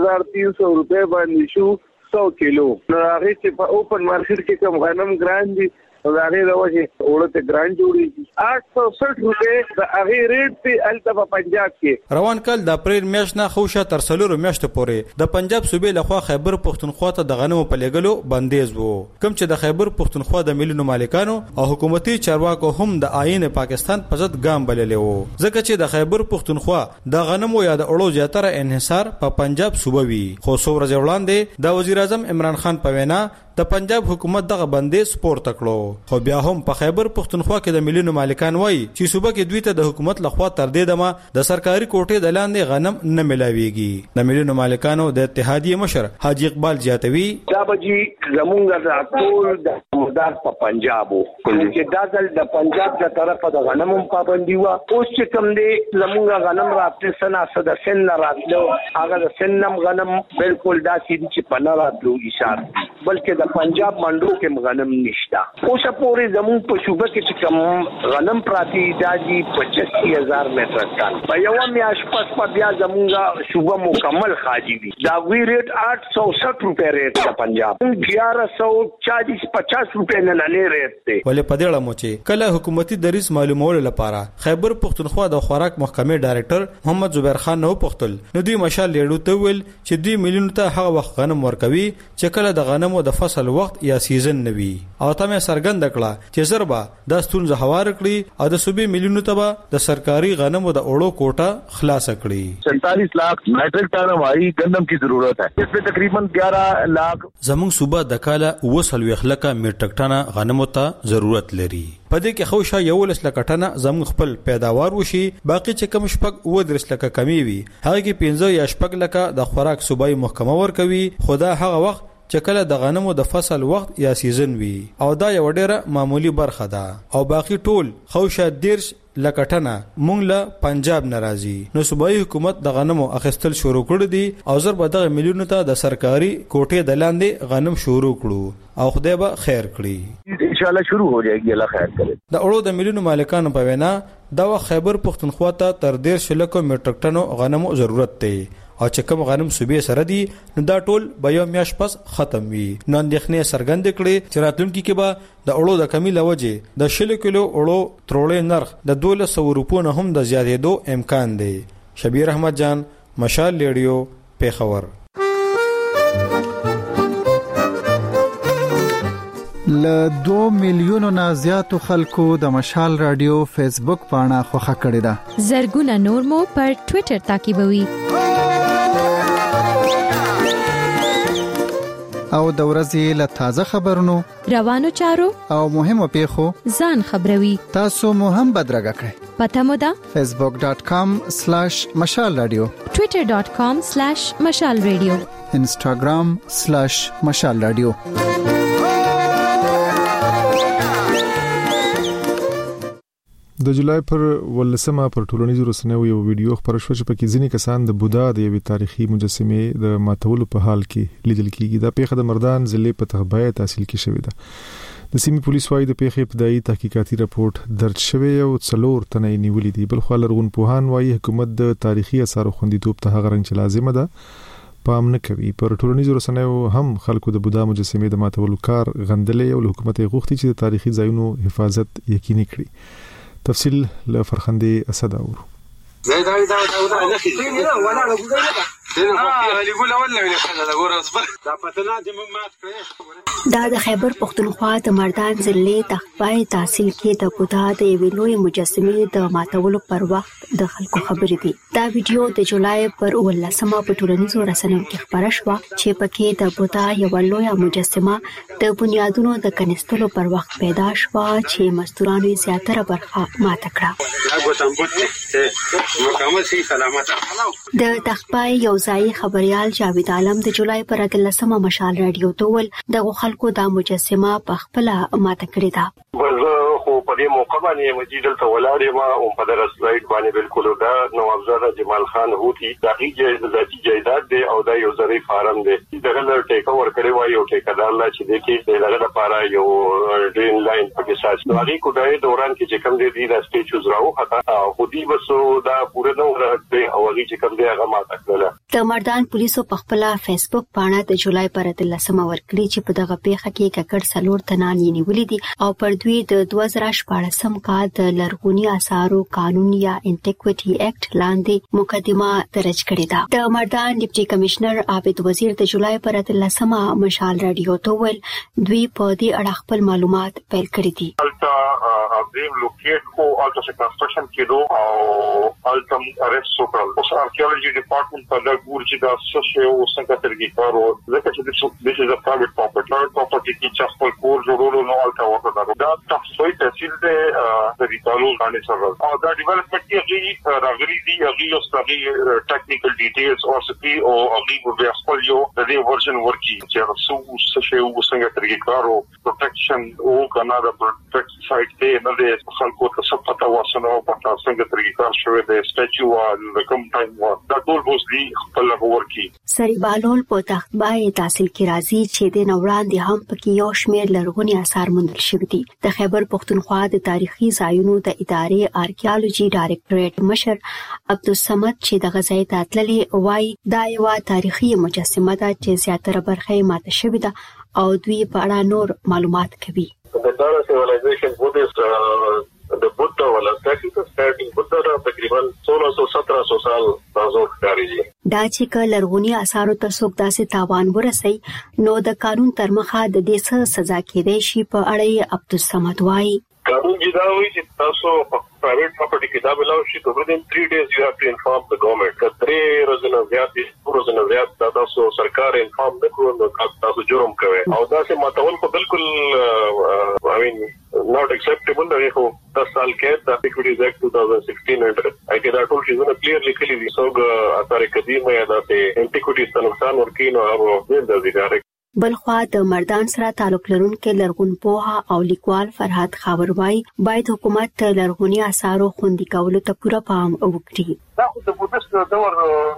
Speaker 19: 5300 روپے باندې شو 100 کیلو. نو هغه چې په اوپن مارکیټ کې کوم غنم ګران دي هغه راوځي اورته ګران جوړي 860 روپے د هغه ریټ په الته پنجاب کې.
Speaker 18: روان کال د اپریل میاشت نه خوشه تر سلور میاشت پورې د پنجاب صوبې لخوا خیبر پختونخوا ته د غنمو په لګلو بندیز وو. کوم چې د خیبر پختونخوا د مليونو مالکانو او حکومتي چارواکو هم د آئین پاکستان په ضد ګام بللې وو ځکه چې د خیبر پختونخوا د غنمو یا د اړو زیاتره انحصار په پنجاب صوبه وی. خو څو ورځې وړاندې د وزیر اعظم عمران خان په وینا د پنجاب حکومت دغه بندیز پورته کړو. خو بیا هم په خیبر پختونخوا کې د مليونو مالکان وایي چې صوبه کې دوی ته د حکومت لخوا تر دې دمه د سرکاري کوټې د لاندې غنم نه ملاويږي. د مليونو مالکانو د اتحادیه مشر حاجی اقبال زیاتوي
Speaker 20: دا بجی زمونږ د ټول د مدار په پنجابو چې دا د پنجاب د طرفه د غنمو پابندي و اوس چې کوم دی زمونږ غنم راځي سنا صد سن راتلو هغه د سنم غنم بالکل داسې دي چې پناه راتلو اشاره بلکې د پنجاب منډو کې غنم نشتا. اوس پورې زمون په صوبه کې چې کوم غنم پراتی داجی 85000 متر ټن په یو میاش پس په بیا زمونږه صوبه مکمل خاجي وي. دا وی ریټ 860 روپے ریټ د پنجاب 1140-50 روپے نه نه ریټ دی.
Speaker 18: ولې په دې اړه مو چې کله حکومتي دریس معلومول لپاره خیبر پختونخوا د خوراک محکمې ډایرکټر محمد زبیر خان نو پختل نو دوی مشال لیډو ته ویل چې دوی ملیونو ته هغه وخت غنم ورکوي چې کله د غنمو د فصل وخت یا سیزن نوي او تمه سرګند کړه چې زربا د ستونزه هوار کړی او د صوبې ملیونو ته د سرکاري غنمو د اړو کوټه خلاص کړی.
Speaker 21: 47 लाख میټرک ټن وائی گندم کی ضرورت ہے اس میں تقریباً 11 लाख.
Speaker 18: زمون صوبه د کاله 200 لکه میټرک ټن غنمو ته ضرورت لري. پدې کې خوشا 11 لکه ټن زمون خپل پیداوار وشي باقی چې کم شپږ 9 لکه کمی وي هغه کې 15 یا شپږ لکه د خوراک صوبایي محکمه ورکوي. خدا هغه وخت چې کله د غنمو د فصل وخت یا سیزن وي او دا یو ډیره معمولی برخه ده او باقی ټول خوشه 10 لکه ټنه مونږ له پنجاب ناراضي. نو صوبایي حکومت د غنمو اخیستل شروع کړی دي او زر به د ملیونو ته د سرکاري کوټې د لاندې غنم شروع کړو او خدای به خیر کړي
Speaker 21: ان شاء الله شروع हो जाएगी الله خیر کړي.
Speaker 18: د اړو د ملیونو مالکانو په وینا دا خیبر پختونخوا ته تر 1.5 لکه میټرک ټنو غنمو ضرورت دی او چې کوم غنم صوبې سره دي نو دا ټول به یو میاش پس ختم وي. نو اندېښنې سرګند کړي چې راتلونکي کې به د اړو د کمی لوجه د 10 کیلو اړو تروړې نرخ د 1200 روپو نه هم د زیاتېدو امکان دی. شبیر احمد جان مشال لیډیو پیښور.
Speaker 8: ل 2 میلیونو نه زیاتو خلکو د مشال رادیو فیسبوک پاڼه خوښه کړې ده.
Speaker 22: زرګونه نور مو پر ټوئیټر تعقیبوي.
Speaker 8: او د ورځې له تازه خبرونو
Speaker 22: روانو چارو او
Speaker 8: مهمو پیښو
Speaker 22: ځان خبروي.
Speaker 8: تاسو مو هم بدرګه کړئ.
Speaker 22: پته مو ده
Speaker 8: facebook.com/مشال رادیو
Speaker 22: twitter.com/مشال رادیو
Speaker 8: instagram/مشال رادیو.
Speaker 1: د جولای پر 18 پر ټولنیزو رسنیو یو ویډیو خبر شو چې پکې ځینې کسان د بودا د یوې تاریخي مجسمه د ماتولو په حال کې لیدل کیږي. دا پیښه د مردان ضلع په تغبایه تحصیل کې شوې ده. د سیمې پولیس وايي د پیښې ابتدایي تحقیقاتي راپورټ درج شوی او 4 تنه نیولې دي. بل خو لرغون پوهان وايي حکومت د تاریخي اثارو خوندیتوب ته هغه رنګ چې لازمه ده پام نه کوي. پر ټولنیزو رسنیو هم خلکو د بودا مجسمې د ماتولو کار غندلې او حکومت غوښتي چې د تاریخي ځایونو حفاظت یقیني کړي. تفصیل له فرخندې اسد اورو.
Speaker 4: دا د خیبر پختونخوا د مردان ضلع تخپای تحصیل کې د بودا د یوې لوی مجسمې د ماتولو پر وخت د خلکو خبرې دي. دا ویډیو د جولای پر 18 په ټولنیزو رسنیو کې خبره شوه چې پکې د بودا یوه لوی مجسمه د بنیادونو د کنيستلو پر وخت پیدا شوه چې مزدورانو زیاتره برخه ماته کړه. د تخپای یو ځای خبريال جاوید عالم د جولای پر 18 مشال رادیو ته ول د خلکو د مجسمه په خپل ماته کړی دا.
Speaker 5: خو په دې موقع باندې مجیدل ته ولاړې ما او په درس لایټ باندې بالکل دا نواب زاده جمال خان هوتی د ذاتی جایداد دی او دا یو زری فارم دی. دغه له ټیک اور کړی وای او ټیکدار لا چې د کې دغه لپاره یو ډرین لاین پکې ساز نو کو دای دوران کې چې کوم دی د سټیچوز راو خطا خو دی بس دا پوره نو راځي او هغه چې کوم دی هغه ماته کړل.
Speaker 4: د مردان پولیسو په خپل فیسبوک باندې د جولای پر 18 ورکړي چې په دغه پیښه کې ککړ سلور تنان نیولې دي او پر دوی د 2014 کال د لرغونی آثارو قانون یا انټیکویټي اکټ لاندې مقدمه درج کړې ده. د مردان ډیپټي کمشنر عابد وزیر د جولای پر 18 مشال رادیو ته ول دوی په دې اړه خپل معلومات پیل کړي دي.
Speaker 5: دریم لوکیټ کو الټا کنسټرکشن کېدو او الټم ارست وکړل. اوس آرکیولوژي ډپارټمنټ په دغه ګورچې د اساسي او څنګه ترګي کارو ځکه چې د څه د پرایویټ پراپرټي کې چې خپل کور جوړولو نو الټا وکړل. دا تاسو ته تحصیل د ریټالو باندې سره او دا ډیولپمنٹ کې راغلي دي هغه اوس د ټیکنیکل ډیټیلز او سپي او هغه په خپل یو د دې ورژن ورکی چې تاسو څنګه ترګي کارو پروټیکشن او کاناډا پروټیکټ سایت ته نه د خلکو ته صفته واسنه او په څنګه طریقې کار شوی د سټیچو او کوم ټایم دا ټول اوس دی خپل ورکی.
Speaker 4: سری بالول په تخبای تحصیل کې راځي چې د نوړاندې هم پکې یو شمېر لرغونی آثار موندل شوي دي. د خیبر پختونخوا د تاریخي ځایونو د ادارې آرکیالوجي ډایریکټوریټ مشر عبدالصمد چې د غزای ته تللې وای دا یو تاریخي مجسمه ده چې زیاتره برخه ماته شوې ده او دوی په اړه نور معلومات کوي.
Speaker 5: The Dara civilization Buddhist the Buddha wala starting Buddha تقریبا 1600-1700 سال تاسو ښکاري.
Speaker 4: دا چې لرغونی آثارو ته څوک داسې تاوان ورسي نو د قانون تر مخه د دې څه سزا کېدای شي په اړه عبدالصمد وایي.
Speaker 5: قانون جدا وي چې تاسو private property کې دا بلاو شي to within 3 days you have to inform the government. کتري روزنه زیات دي روزنه زیات تاسو سرکار انفارم نکړو نو تاسو جرم کوي او دا چې ماتول په بالکل I mean not acceptable دی. خو 10 سال کې د Equities Act 2016 اګه دا ټول شیزونه کلیرلی کلی دي څوک اثر قدیمه یا د انټیکوټیز ته نقصان ورکینو هغه د ډایرکټ.
Speaker 4: بلخوا د مردان سره تعلق لرونکو لرغون پوها او لیکوال فرحات خاوروای باید حکومت لرغونی آثارو خوندي کولو ته پوره پام وکړي.
Speaker 11: دا خو د بودست دور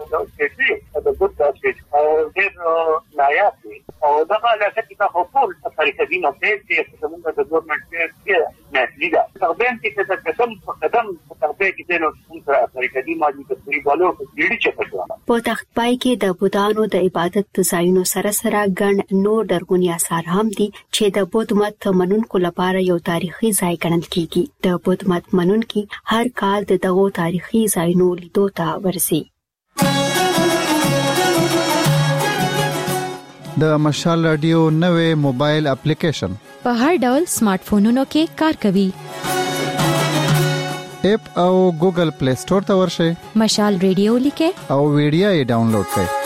Speaker 11: کې د بودست چې ډېر نایاب دي او دا علاقه کې تاسو ټول طریقې دي نو چې زموږ د ګورنمنت کې نه لیدا تقدم کې څه قدم تقدم کې نو څه طریقې دي ماجي تصویر والو په دې چې
Speaker 4: په تخپای کې د بودانو د عبادت ځایونو سره سره ګڼ نور لرغوني آثار هم دي چې د بودھ مت منونکو لپاره یو تاریخي ځای ګڼل کیږي. د بودھ مت منونکي هر کال دغه تاریخي ځایونو لیدو ته ورسي.
Speaker 8: د مشال رادیو نوې موبایل اپلیکیشن
Speaker 22: په هر ډول سمارټ فونونو کې کار کوي.
Speaker 8: اپ او ګوګل پلی سٹور ته ورشئ.
Speaker 22: مشال رادیو لیکه
Speaker 8: او ویډیو یې ډاونلوډ کړئ.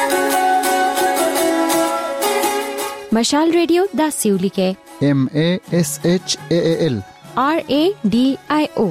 Speaker 22: مشال رادیو دا سیو لیکه
Speaker 8: MASHAAL
Speaker 22: RADIO.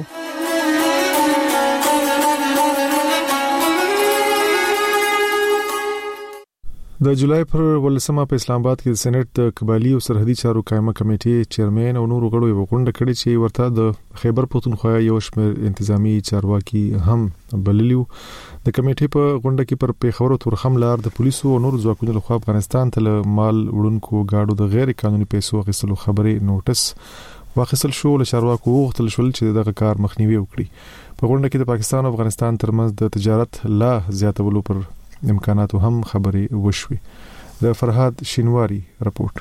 Speaker 1: د جولای پر 18 په اسلام آباد کې د سېنات د قبالي او سرحدي چارو قائمه کمیټې چیرمن او نورو غړو یو غونډه کړې چې ورته د خیبر پختونخوا یو شمېر انتظامی چارواکي هم بللیو. د کمیټې په غونډه کې پر پیښور او تورخم لار د پولیسو او نورو ځواکونو لخوا افغانستان ته مال وړونکو گاډو د غیر قانوني پیسو غوښتلو خبرې نوټس واخیستل شو. له چارواکو غوښتل شول چې دغه کار مخنیوي وکړي. په غونډه کې د پاکستان او افغانستان ترمنځ د تجارت لا زیاتولو پر امکاناتو هم خبرې وشوي. د فرهاد شینواری رپورت.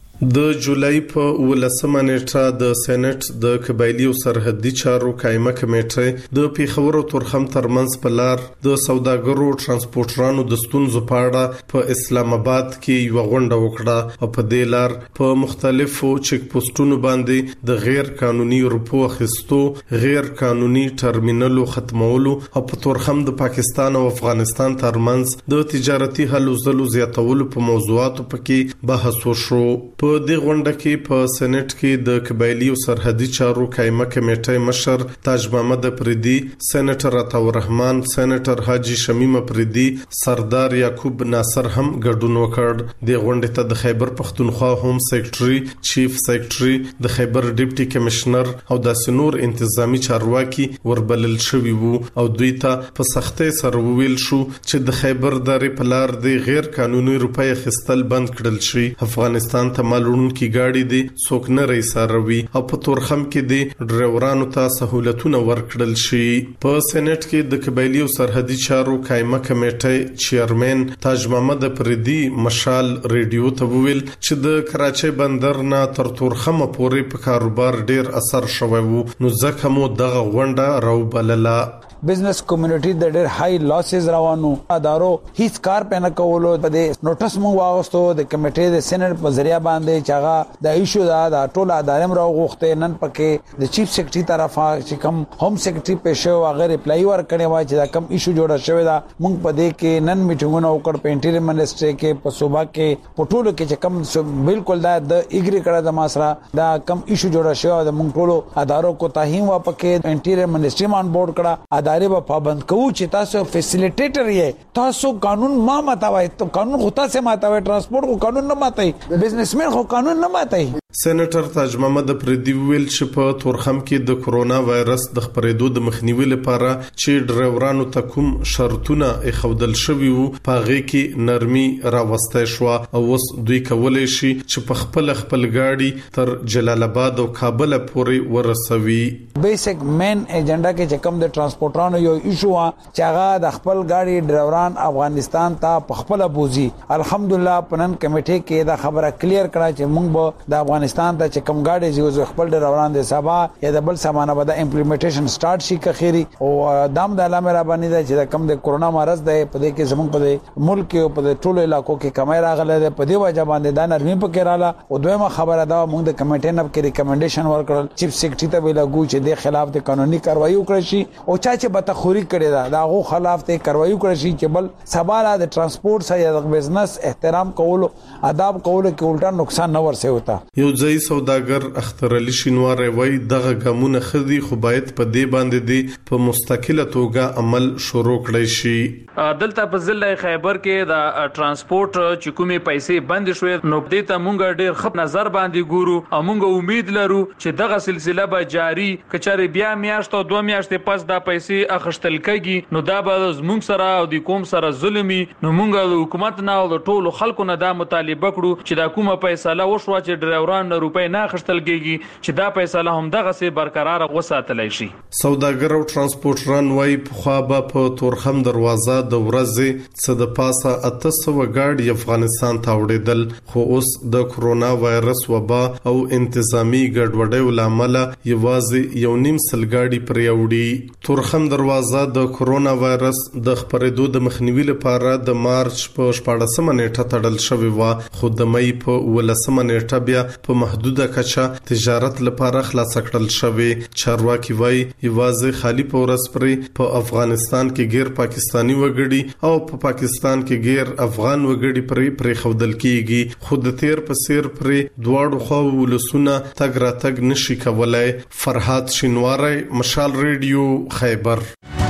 Speaker 6: د جولای په 18 نیټه د سېنات د قبایلی او سرحدي چارو قائمه کمیټه د پیښور او تورخم ترمنځ په لار د سوداګرو ترانسپورټرانو د ستونزو په اړه په اسلام آباد کې یو غونډه وکړه او په دې لار په مختلفو چیک پوسټونو باندې د غیر قانوني روپو اخیستو، غیر قانوني ټرمینلو ختمولو او په تورخم د پاکستان او افغانستان ترمنځ د تجارتي هلو ځلو زیاتولو په موضوعاتو پکې بحث وشو. په دې غونډه کې په سېنات کې د قبایلی او سرحدي چارو قائمه کمیټه مشر تاج محمد افریدي، سېناتر عطا الرحمن، سېناتر حاجی شمیم افریدي، سردار یعقوب ناصر هم ګډون وکړ. د غونډې ته د خیبر پختونخوا هوم سېکرټري، چیف سېکرټري، د خیبر ډیپټي کمشنر او د سنور انتظامی چارواکي وربلل شوی وو او دوی ته په سختۍ سره ویل شو چې د خیبر درې په لار د غیر قانوني روپۍ خستل بند کړل شي. افغانستان ته لونکي گاډي دي څوک نه رئیساروي او په تورخم کې دي ډرایورانو ته سہولتونه ورکړل شي. په سېنات کې د قبایلی او سرحدي چارو قائمه کمیټه چیرمن تاج محمد افریدي مشال ریډیو ته ویل چې د کراچۍ بندر نه تر تورخم پورې په کاروبار ډیر اثر شوی وو، نو ځکه مو دغه غونډه راوبلله.
Speaker 7: بزنس کمیونټي د ډېر هاي لاسز روانو ادارو هیڅ کار پنه کولو په دې نوټس مو واغستو د کمیټې د سېنات په ذریعہ باندې چاغه د ایشو دا ټول ادارم راغوخته نن پکې د چیف سېکرټري طرفه چې کوم هوم سېکرټري پېښه او غیر اپلای ور کړي وای چې دا کوم ایشو جوړه شوی دا مونږ په دې کې نن میټینګونه وکړ په انټیریر منسټري کې په صوبا کې پټولو کې چې کوم بالکل دا د ایګری کړه د ماسره دا کوم ایشو جوړه شوی دا مونږ ټول ادارو کو تاهیم وا پکې انټیریر منسټري مان بورډ کړه ادارې به پابند کوو چې تاسو فیسیلیټیټر یې، تاسو قانون ما ماتوي، ته قانون خو تاسو ماتوي، ترانسپورت کو قانون نه ماتوي، بزنسمن خو قانون نه ماتوي.
Speaker 6: سېناتر تاج محمد افریدي ویل چې په تورخم کې د کورونا وایرس د خپرېدو د مخنیوي لپاره چې ډرایورانو ته کوم شرطونه اخودل شوي وو پاغه کې نرمي راوستای شو او اوس دوی کولای شي چې په خپل گاډي تر جلال آباد او کابل پورې ورسوي.
Speaker 7: بیسیک مین ایجنډا کې چې کوم د ترانسپورټرانو یو ایشو چې هغه د خپل گاډي ډرایوران افغانستان ته په خپل بوزي. الحمدلله پنن کمیټه کې دا خبره کلیر کړه چې موږ به د افغانستان ته چې کوم گاډي زیو خپل ډرایوران د سبا یا د بل سامانه به د امپلیمنټیشن سٹارټ شي کخيري او دام د علامه را باندې دا چې کوم د کورونا مرز ده په دې کې زموږ په ملک او په ټولو علاقو کې کمای راغله ده په دې وجه باندې دا نرمي پکې رااله. او دویمه خبره دا موږ د کمیټې نه کې ریکمنډیشن ورکړل چیف سېکرټري ته ویلو چې د خلاف د قانوني کاروایی وکړي شي او چې به تخوري کړي دا غو خلاف ته کاروایی وکړي شي چې بل سباله د ترانسپورت سره د بزنس احترام کولو آداب کولو کې الټا نقصان نه ورسې وتا.
Speaker 6: یو ځای سوداګر اختر علي شینوار وای دغه ګامونه خدي خو باید په دې باندې دی په مستقله توګه عمل شروع کړی شي.
Speaker 23: دلته په ضلع خیبر کې د ترانسپورت چې کومې پیسې بند شوې نو دې ته مونږ ډېر خپ نظر باندې ګورو او مونږ امید لرو چې دغه سلسله به جاری کچاري بیا میاشت او 2 میاشتې پس دا پیسې اخشتل کېږي نو دا به زموږ سره او د کوم سره ظلمي نو مونږ د حکومت نه او د ټولو خلکو نه دا مطالبه کړو چې دا کومه فیصله وشوه چې ډرایوران روپۍ نه اخشتل کېږي چې دا فیصله هم دغه سي برقرار وساتلای شي.
Speaker 6: سوداګر او ترانسپورټران وای په خوا به په تورخم دروازه د ورځې څه د پاسه 800 گاډي افغانستان ته وړېدل خو اوس د کورونا وایرس وبا او انتظامی ګډوډۍ لامل یوازې 1.5 گاډي پرې وړي. تورخم دروازه د کورونا وایرس د خپرېدو د مخنیوي لپاره د مارچ په 14 نیټه تړل شوی و خو د مې په 19 نیټه بیا په محدوده کچه تجارت لپاره خلاص کړل شوی. چارواکي وای یوازې خالی په ورځ پرې په افغانستان کې غیر پاکستانی وګړي او په پاکستان کې غیر افغان وګړي پرې خودل کیږي خو د تیر په سیر پرې دواړو خو ولسونه تګ راتګ نشي کولای. فرهاد شینواری، مشال ریډیو، خیبر.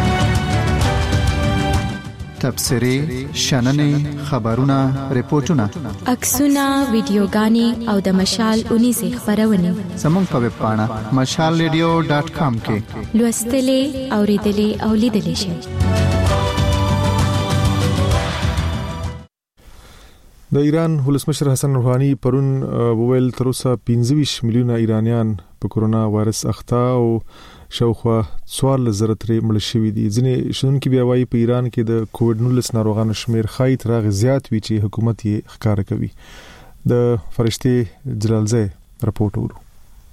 Speaker 8: تبصرې، شننې، خبرونه، ریپورتونه،
Speaker 22: عکسونه، ویډیوګانې او د مشال 19 خبرونه
Speaker 8: زموږ په ویب پاڼه mashalradio.com کې
Speaker 22: لوستلې، اوریدلې او لیدلې شئ.
Speaker 1: د ایران ولسمشر حسن روحاني پرون وویل تر اوسه 25 میلیونه ایرانیان په کورونا وایرس اخته او شاوخوا 14,000 ترې مړ شوي دي. ځینې شنونکي بیا وایي په ایران کې د کووډ-19 ناروغانو شمیر خای تر زیات وی چې حکومت یې ښکار کوي. د فرشتي جلالزی راپورټ ورو.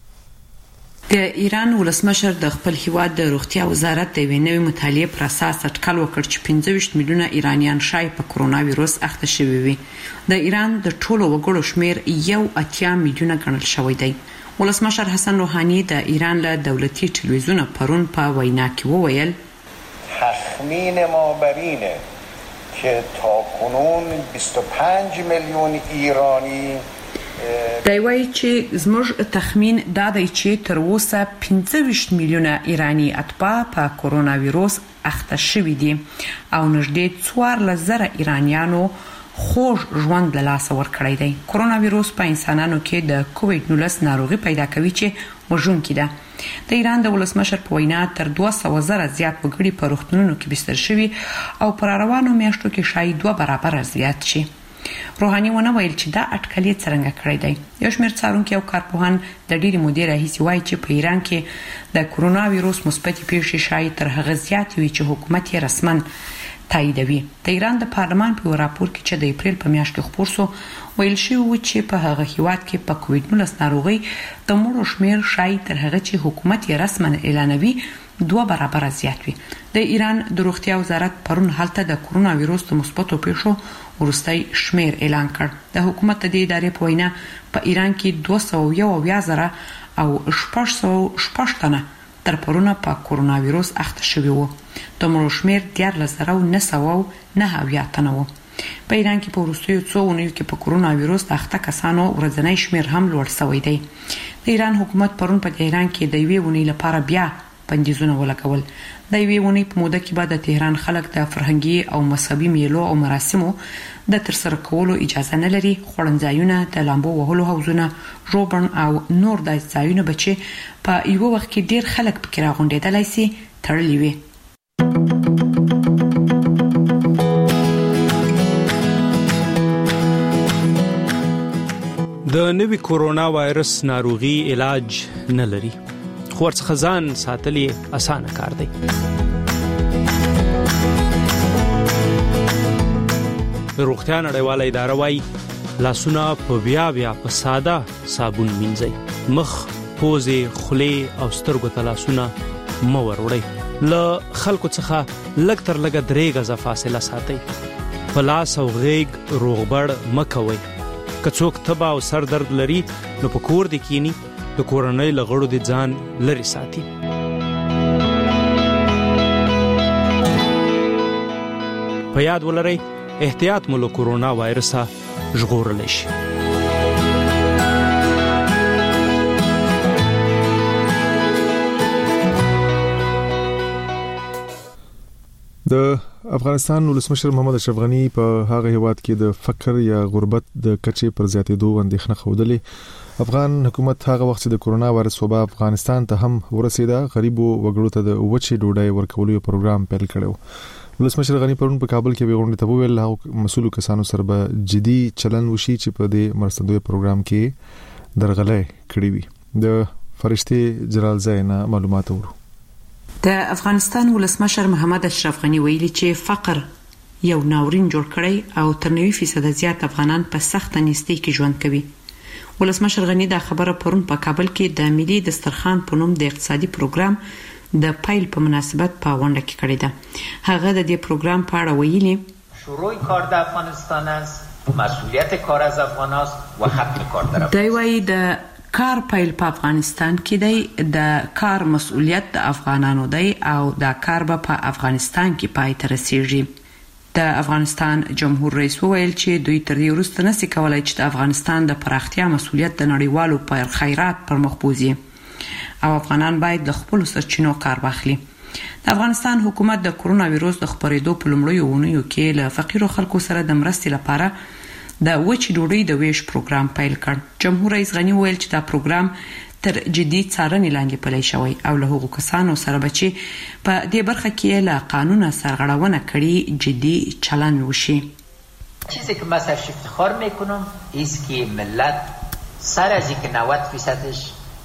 Speaker 3: د ایران ولسمشر د خپل هیواد د روغتیا وزارت د وینوي مطالعې پر اساس اټکل وکړ چې 25 میلیونه ایرانیان شای په کرونا وایروس اخته شوي وي. د ایران د ټولو وګړو شمیر 1.8 میلیونه ګڼل شوی دی. ولسمشر حسن روحانی د ایران له دولتي ټلویزیون پرون په وینا کې وویل
Speaker 10: تخمین ما بر اینه که تاکنون 25 میلیون ایرانی
Speaker 3: دی وایي چې زموږ تخمین دا دی چې تر اوسه 25 میلیونه ایرانی اتباع په کرونا وایروس اخته شوي دي او نږدې 14,000 ایرانیانو خوږ ژوند له لاسه ورکړی دی. کرونا وایروس په انسانانو کې د کووډ-19 ناروغي پیدا کوي چې وژونکې ده. د ایران د ولسمشر په وینا تر 200,000 زیات وګړي په روغتونونو کې بستر شوي او پر روانو میاشتو کې شاید 2 برابر زیات شي. روحانی ونه ویل چې دا اټکل یې څنګه کړی دی. یو شمېر څارونکي او کارپوهان د ډېرې مودې راهیسې وایي چې په ایران کې د کرونا وایروس مثبتې پیښې شاید تر هغه زیاتې وي چې حکومت یې رسما تاییدوي. د ایران د پارلمان په راپور کې چې د اپریل په میاشت کې خپور شو ویل شوی و چې په هغه هیواد کې په کووډ-19 ناروغي د مړو شمیر شاید تر هغه چې حکومت یې رسما اعلانوي 2 برابر زیات وي. د ایران د روغتیا وزارت پرون هلته د کرونا وایروس د مثبتو پیښو ورستۍ شمیر اعلان کړ. د حکومت د ادارې په وینا په ایران کې 201,000 او 600 تنه تر پرونه په کرونا وایروس اخته شوي وو. د مړو شمیر 13,909 تنه وو. په ایران کې په وروستیو څو اونیو کې په کرونا وایروس د اخته کسانو ورځنی شمیر هم لوړ شوی دی. د ایران حکومت پرون په تهران کې د یوې اونۍ لپاره بیا بندیزونه ولګول. د یوې اونۍ په موده کې بعد د تهران خلک د فرهنګي او مذهبي میلو او مراسمو د ترسره کولو اجازه نه لري. خوړنځایونه، د لامبو وهلو حوضونه، روبن او نور د ځایونو بچي په یو وخت کې ډیر خلک پکې راغونډېدلای شي تړلي وي.
Speaker 13: د نوي کورونا وایرس ناروغي علاج نه لري، خو ورڅخه ځان ساتل اسانه کار دی. روغتیا نړیواله اداره وايي لاسونه په بیا په ساده صابون مینځئ. مخ، پوزې، خولې او سترګو ته لاسونه مه وروړئ. له خلکو څخه لږ تر لږه 3 غزه فاصله ساتئ. په لاس او غیږ روغبړ مه کوئ. که څوک تبه او سر درد لري نو په کور دې کینی، د کورنۍ له غړو دې ځان لرې ساتي. په یاد ولرئ احتیاط مو له کورونا وایرسه ژغورلی شي.
Speaker 1: د افغانستان ولسمشر محمد اشرف غنی په هغه هیواد کې د فقر یا غربت د کچې پر زیاتېدو اندېښنه خوده. افغان حکومت هغه وخت د کورونا وایرس وبا افغانستان ته هم ورسېده، غریبو وګړو ته د وچې ډوډۍ ورکولو پروګرام پیل کړو. ولسمشر غنی پرون په کابل کې ویغونډه ته وویل هغه مسؤل کسانو سره به جدي چلن وشي چې په دې مرستندوی پروګرام کې درغلۍ کړې وي. د فرشتي جلالزی نه معلومات ورو.
Speaker 3: د افغانستان ولسمشر محمد اشرف غنی ویلي چې فقر یو ناورین جوړ کړی او تر 90% زیات افغانان په سخت نیستۍ کې ژوند کوي. ولسمشر غنی دا خبره پرون په کابل کې د ملي دسترخوان په نوم د اقتصادي پروګرام د پایل په مناسبت په غونډه کې کړې ده. هغه د دې پروګرام په اړه ویلي
Speaker 12: شروع کار د افغانستان است، مسئولیت کار از افغان است و ختم کار در افغانستان.
Speaker 3: دی وايي د کار پایل په افغانستان کې دی، د کار مسئولیت د افغانانو دی او دا کار به په افغانستان کې پای ته رسیږي. د افغانستان جمهور رئیس وویل چې دوی تر دې وروسته نشي کولای چې د افغانستان د پراختیا مسئولیت د نړیوالو پر خیرات پر مخ بوزي او افغانان باید د خپل سرچینو کار واخلي. د افغانستان حکومت د کرونا وایروس د خپرېدو په لومړیو اونیو کې له فقیرو خلکو سره د مرستې لپاره د وچې ډوډۍ د ویش پروګرام پیل کړ. جمهور رئیس غنی ویل چې دا پروګرام تر جدي څارنې لاندې پلی شوی او له هغو کسانو سره به چې په دې برخه کې له قانونه سرغړونه کړي جدي چلن وشي.
Speaker 12: چیزی که مثلا افتخار میکنم است که ملت سر از اینکه 90%ش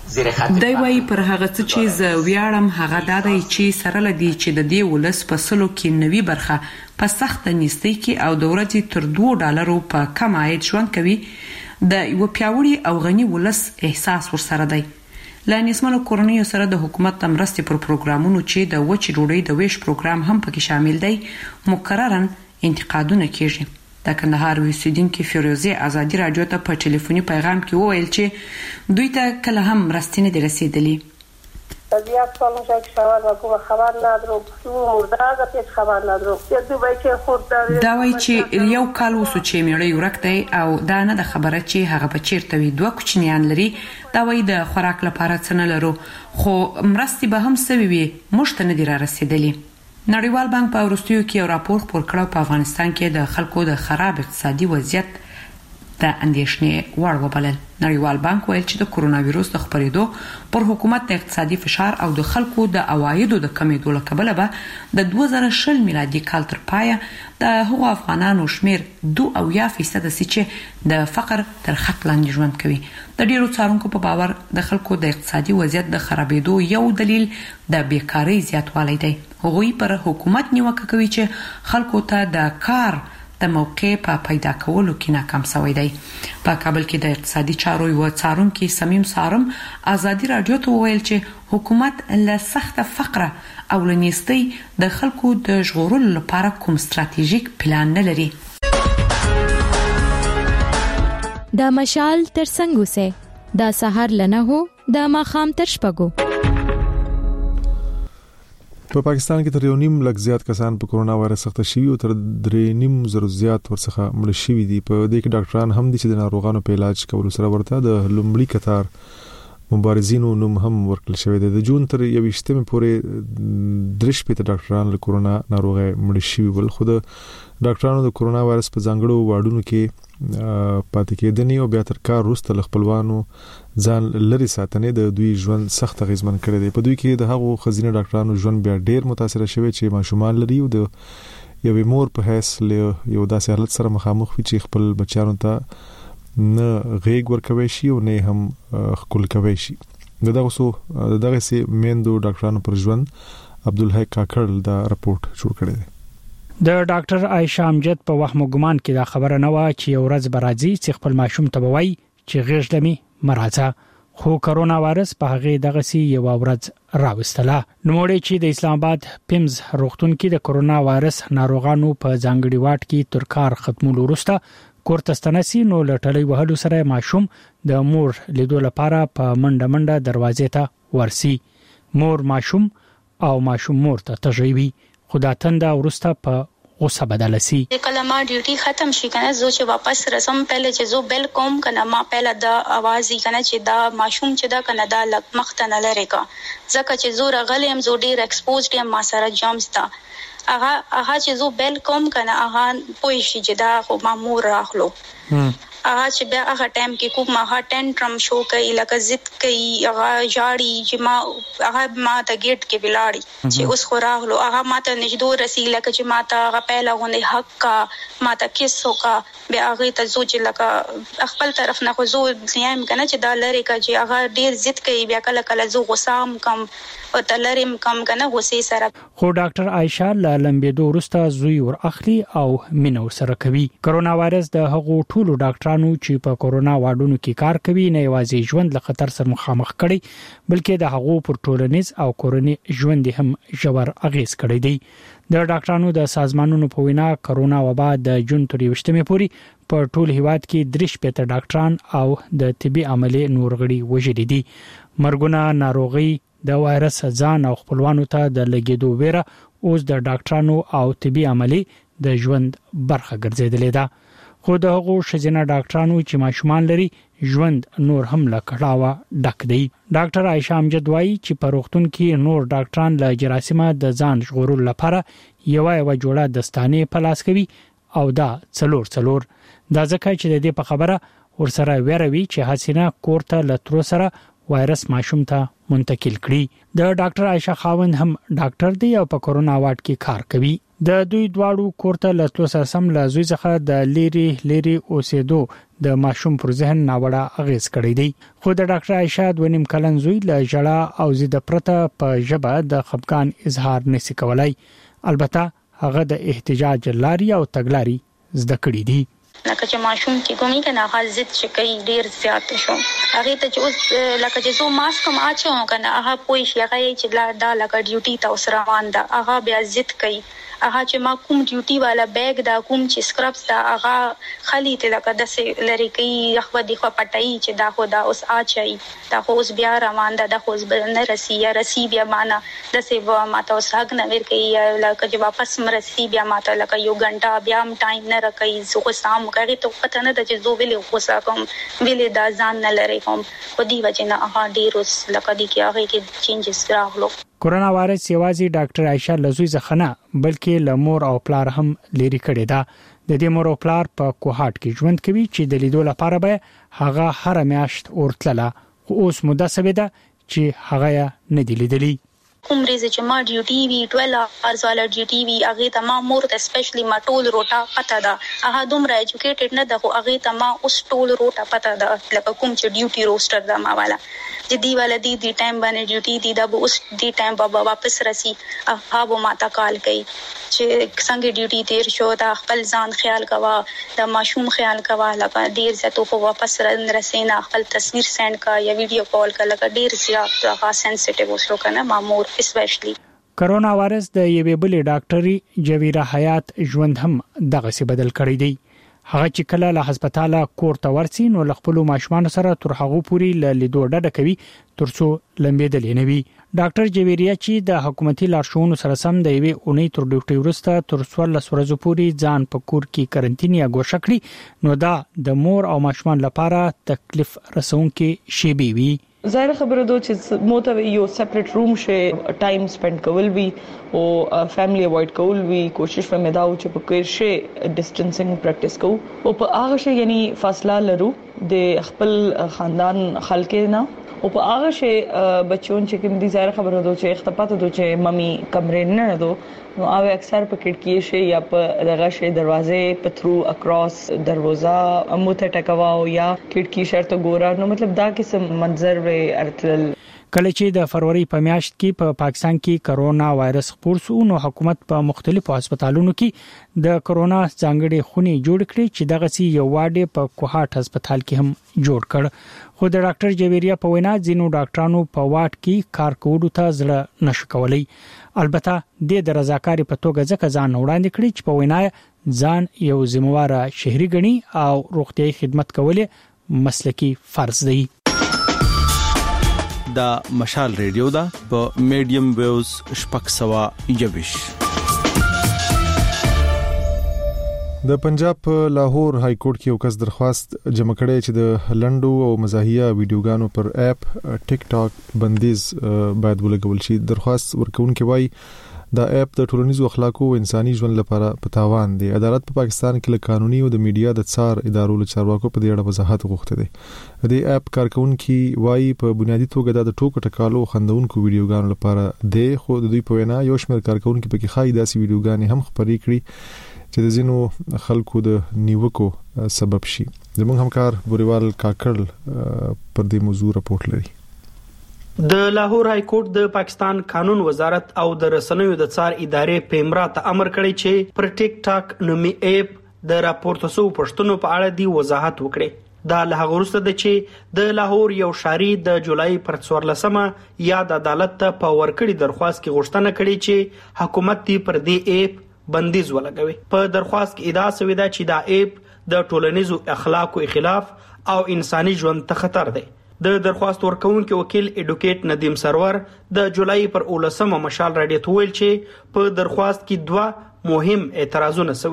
Speaker 12: زیر خط
Speaker 3: دی وای پر هغه څه چې ز ویاړم هغه دادی چې سره لدی چې د دې ولس په سلو کې نوي برخه په سخت نیستۍ کې او د ورځې تر $2 په کم عاید ژوند کوي د یو پیاوړي او غني ولس احساس ورسره دی. لانیسمنو کورنیو سره د حکومت د مرستې پر پروګرامونو چې د وچې ډوډۍ د ویش پروګرام هم پکې شامل دی مکررن انتقادونه کیږي. د کندهار اوسیدونکو فیروزه ازادي رادیو ته په ټلیفوني پیغام کې وویل چې دوی ته کله هم مرستې نه رسیدلې.
Speaker 9: طبیعت خانم شاور و کوم خبر ندارم مرده پیش خبر ندارم دوی که خود
Speaker 3: دا وایي چې یو کال وسو چې میړی ورکته او دا نه د خبره چې هغه په چیرته وي دوه کوچنیان لري. دا وایي د خوراک لپاره څه نه لرو خو مرستې به هم سوي وي موږ ته نه دي را رسیدلې. نړیوال بانک په ورستیو کې یو راپور خپور کړ په افغانستان کې د خلکو د خراب اقتصادي وضعیت د اندېښنې وړ وبلل. نړیوال بانک ویل چې د کرونا وایرس د خپرېدو پر حکومت د اقتصادي فشار او د خلکو د عوایدو د کمیدو له کبله به د 2020 میلادي کال تر پایه د هغو افغانانو شمیر 2% چې د فقر تر خط لاندې ژوند کوي. د ډیرو څارونکو په باور د خلکو د اقتصادي وضعیت د خرابېدو یو دلیل د بیکاری زیاتوالی دی. هغوی پر حکومت نیوکه کوي چې خلکو ته د کار د موقع په پیدا کولو کې ناکام شوی دی. په کابل کې د اقتصادي چارو یو څارونکي سمیم سارم ازادي رادیو ته ویل چې حکومت له سخت فقر او لنیستۍ د خلکو د ژغورلو لپاره کوم ستراتیژیک پلان نه لري.
Speaker 22: د مشال تر څنګه سه د سحر لنه هو د ماخام تر شپګو.
Speaker 1: په پاکستان کې تر 1.5 لک زیات کسان په کورونا وایرس اخته شوي او تر 3.5 زره زیات ورڅخه مړ شوي دي. په دې کې ډاکټران هم دي چې د ناروغانو په علاج کولو سره ورته د لومړي کتار مبارزینو نوم هم ورکړل شوی دی. د جون تر 21 پورې 3 ډاکټران له کورونا ناروغي مړ شوي ول. خو د ډاکټرانو د کورونا وایرس په ځانګړو واډونو کې پاتې کېدنې او بیا تر کار وروسته له خپلوانو ځان لري ساتنې د دوی ژوند سخت غیزمن کړی دی. په دوی کې د هغو خزینه ډاکټرانو ژوند بیا ډیر متاثر شوی چې ماشومان لري او د یوې مور په حیث له یو داسې حالت سره مخامخ وي چې خپل بچیانو ته نه غېږ ورکوي شي او نه هم خپل کوي شي. دغه سي میندو ډاکټرانو پر ژوند عبدالحی کاکړ دا راپورټ جوړ کړی دی.
Speaker 14: د ډاکټر عائشہ امجد په وهم ګمان کې دا خبره نه و چې یو ورځ برازي چې خپل ماشوم ته وایي چې غېږ لمي مرزه خو کرونا وایرس په هغه دغه سي یو ورځ راوستله. نوموړی چې د اسلام آباد پیمز روغتون کې د کرونا وایرس ناروغانو په ځانګړي واټ کې تر کار ختمولو وروسته کورتستنسي نو لټلې وهلو سره ماشوم د مور لیدو لپاره په منډه دروازې ته ورسي. مور ماشوم او ماشوم مور ته تجربي خدا تنده ورسته په غوسه بدل سي.
Speaker 15: کله ما ډیوټي ختم شي کنه زه چې واپس رسم پہله چې زه بیل کوم کنه ما پہله د आवाज یې کنه چې دا ماشوم چې دا کنه دا لک مختنه لري کا ځکه چې زه رغلم زه ډیر ایکسپوزډ یم ما سره جامز تا هغه چې زه بیل کوم کنه هغه پوي شي چې دا خو ما مور راخلو هغه چې بیا هغه ټایم کې کوم ما ټنټرم شو کوي لکه ضد کوي هغه جاړي چې ما ته گیټ کې ولاړی چې اوس خو راغلو هغه ما ته نجدو رسی لکه چې ما ته هغه پهلا غونې حق کا ما ته کیسو کا بیا هغه ته زوج لکه خپل طرف نه خو زو ځم کنه چې دا لری کا چې هغه ډیر ضد کوي بیا کله زو غسام کم او تلرم کم کنه غوسې سره.
Speaker 14: خو ډاکټر عائشہ لمبېدو وروسته زوی ور اخلي او مینه سره کوي. کرونا وایرس د هغو ټولو ډاکټرانو چې په کرونا واډونو کې کار کوي نه یوازې ژوند له خطر سره مخامخ کړي بلکې د هغو پر ټولنیز او کورنی ژوند هم ژور اغیز کړی دی. د ډاکټرانو د سازمانونو په وینا کرونا وبا د جون تر 21 پورې په ټول هیواد کې 3 ډاکټران او د طبي عملي نورغړي وژلي دي. مرګونه ناروغي د وایرس ځان او خپلوانو ته د لګیدو ویره اوس د ډاکټرانو او طبي عملي د ژوند برخه ګرځیدلې ده. خو د هغو شجنه ډاکټرانو چې ماشومان لري ژوند نور هم لکړاوه ډک دی. ډاکټر عائشہ امجد وايي چې په روغتون کې نور ډاکټران له جراثیمه د ځان ژغورلو لپاره یو جوړه دستانې په لاس کوي او دا څلور دا ځکه چې د دې په خبره ورسره ویروي چې حسینه کوړه لترو سره وایرس ماشوم ته منتقل کړي. د ډاکټر عائشہ خاوند هم ډاکټر دی او په کورونا واټ کې کار کوي. د دوی دواړو کورته لاسلو سره سم لازوي څخه د لیری اوسېدو د ماشوم پر ذهن ناوړه اغیز کړی دی. خو د ډاکټر عائشہ 2 کلن زوی له جړه او زیاده پرته په ژبه د خفقان اظهار نشي کولای. البته هغه د احتجاج لاري او تګلاري زده کړې دي.
Speaker 15: لکه چې ماشوم چې کومي کنه حاضر چې کوي ډیر زیات شو هغه ته چې اوس لکه چې زو ماسک ما اچو کنه هغه پوي شي هغه چې دا لکه ډیوټي ته اوس روان ده هغه بیا ضد کوي هغه چې ما کوم ډیوټي والا بیگ دا کوم چې سکربس دا هغه خلی ته لکه د سه لری کوي خو د خو پټای چې دا خو دا اوس اچي دا خو اوس بیا روان ده د خو اوس نه رسی بیا معنا د سه ماته اوس حق نه ور کوي لکه چې واپس مرسي بیا ماته لکه یو غنټه بیا ټایم نه راکې زه سام کوي ته پته نه د چې زو ویلې غوسه کوم ویلې دا ځان نه لري کوم په دې وجه نه هغه ډیر اوس لکه دي کې هغه کې چینجز راغلو.
Speaker 14: کورونا وایرس یوازې ډاکټر عائشہ لزوی زخنه بلکې لمور او پلار هم لري کړی دا. د دې مور او پلار په کوهاټ کې ژوند کوي چې د لیدو لپاره به هغه هر میاشت ورتله خو اوس مده سوي ده چې هغه نه دی لیدلی.
Speaker 15: کوم ریزه چې ما ډیوټي وی 12 hours والا ډیوټي وی هغه ته ما مور ته سپیشلی ما ټول روټا پتا ده هغه دومره ایجوکیټډ نه ده خو هغه ته ما اوس ټول روټا پتا ده لکه کوم چې ډیوټي روستر ده ما والا جدي والا دی ټایم باندې ډیوټي دی دا اوس دی ټایم بابا واپس رسی هغه ما تا کال کوي چې څنګه ډیوټي تیر شو دا خپل ځان خیال کوا دا ماشوم خیال کوا لکه ډیر زته خو واپس رسینا خپل تصویر سند کا یا ویډیو کال کا لکه ډیر زیات هغه سنسټیو وسلو کنه مامور اسپیشلی.
Speaker 14: کرونا وایرس د یوې بلې ډاکټري جویرا حیات ژوند هم دغه څه بدل کړی دی. هغه چې کله له هسپتاله کور ته ورسي نو خپل ماشومان سره تر هغه پوري لیدو ډډه کوي ترڅو لمبېدل نه وي. ډاکټر جویریا چې د حکومتي لارښوونو سره سم د یوې اونۍ تر ډیوټي ورسته تر 14 ورځې پوري ځان په کور کې کارنټین یا ګوښه کړی نو دا د مور او ماشومان لپاره تکلیف رسونکې شی وي.
Speaker 2: ظاهر خبره ده چې موته یو سپریټ روم شي ټایم سپند کول وی او فیملی اوایډ کول وی کوشش ومه دا چې په کیر شي ډیسټنسینګ پریکټیس کو او په هغه شي یعنی فاصله لرو د خپل خاندان خلک نه او په هغه شي بچون چې کوم دي ظاهر خبره ده چې اختپات ده چې مامي کمرې نه ده نو هغه اکثر په کړکۍ شي یا په دغه شي دروازې په تھرو اکراس دروازه اموته ټکواو یا کړکۍ شرط ګورا نو مطلب دا قسم منظر وي ارتل.
Speaker 14: کله چې د فروری په میاشت کې په پاکستان کې کرونا وایرس خپور شو نو حکومت په مختلفو هسپتالونو کې د کرونا ځانګړي خونې جوړ کړې چې دغه سي یو واډ په کوهاټ هسپتال کې هم جوړ کړ خو د ډاکټر جویریا په وینا ځینو ډاکټرانو په واډ کې کار کولو ته ځړ نشو کولای. البته د رضاکاري په توګه ځکه ځان وړاندې کړی چې په وینا ځان یو ذمہوار شهري غني او روغتيایي خدمت کول مسلکی فرض دی.
Speaker 16: دا مشال ریډیو دا په میډیم ویوز شپږ سوا یوش.
Speaker 1: د پنجاب په لاهور های کورټ کې یو کس درخواست جمع کړی چې د لندو او مزاحیه ویډیوګانو پر اپ ټیک ټاک بندیز باید ولګول شي. درخواست ورکوونکي وایي دا اپ د ټولنیزو اخلاقو او انساني ژوند لپاره په تاوان دی. عدالت په پاکستان کې له قانوني او د میډیا د څار ادارو له چارواکو په دې اړه وضاحت غوښته دی. د اپ کارکونکي وایي په بنیادی توګه د ټوکو ټکالو خندونکو ویډیوګانو لپاره دی خو د دوی په وینا یو شمېر کارکونکي پکې خای داسې ویډیوګانې هم خپرې کړي چې د زینو خلکو د نیوکو سبب شي. زموږ همکار بوريوال کاکړ پر دې موضوع راپورټ لري.
Speaker 17: د لاهور های کورټ د پاکستان قانون وزارت او د رسنیو د څار ادارې په امر ته امر کړی چې پر ټیک ټاک نومي اپ د راپورټ سو پښتنو په اړه دی وضاحت وکړي. دا له غوښته د چې د لاهور یو شاری د جولای پر 14مه یا د عدالت ته په ورکړی درخواست کې غوښتنه کړې چې حکومت دی پر دې اپ بندیز ولګوي. په درخواست کې ادعا شوې ده چې دا اپ د ټولنیزو اخلاقو خلاف او انساني ژوند ته خطر دی. د درخواست ورکوونکو وکیل اډوکیټ ندیم سرور د جولای پر 18مه مشال راډیو ته ویل چې په درخواست کې 2 مهم اعتراضونه شوي دي.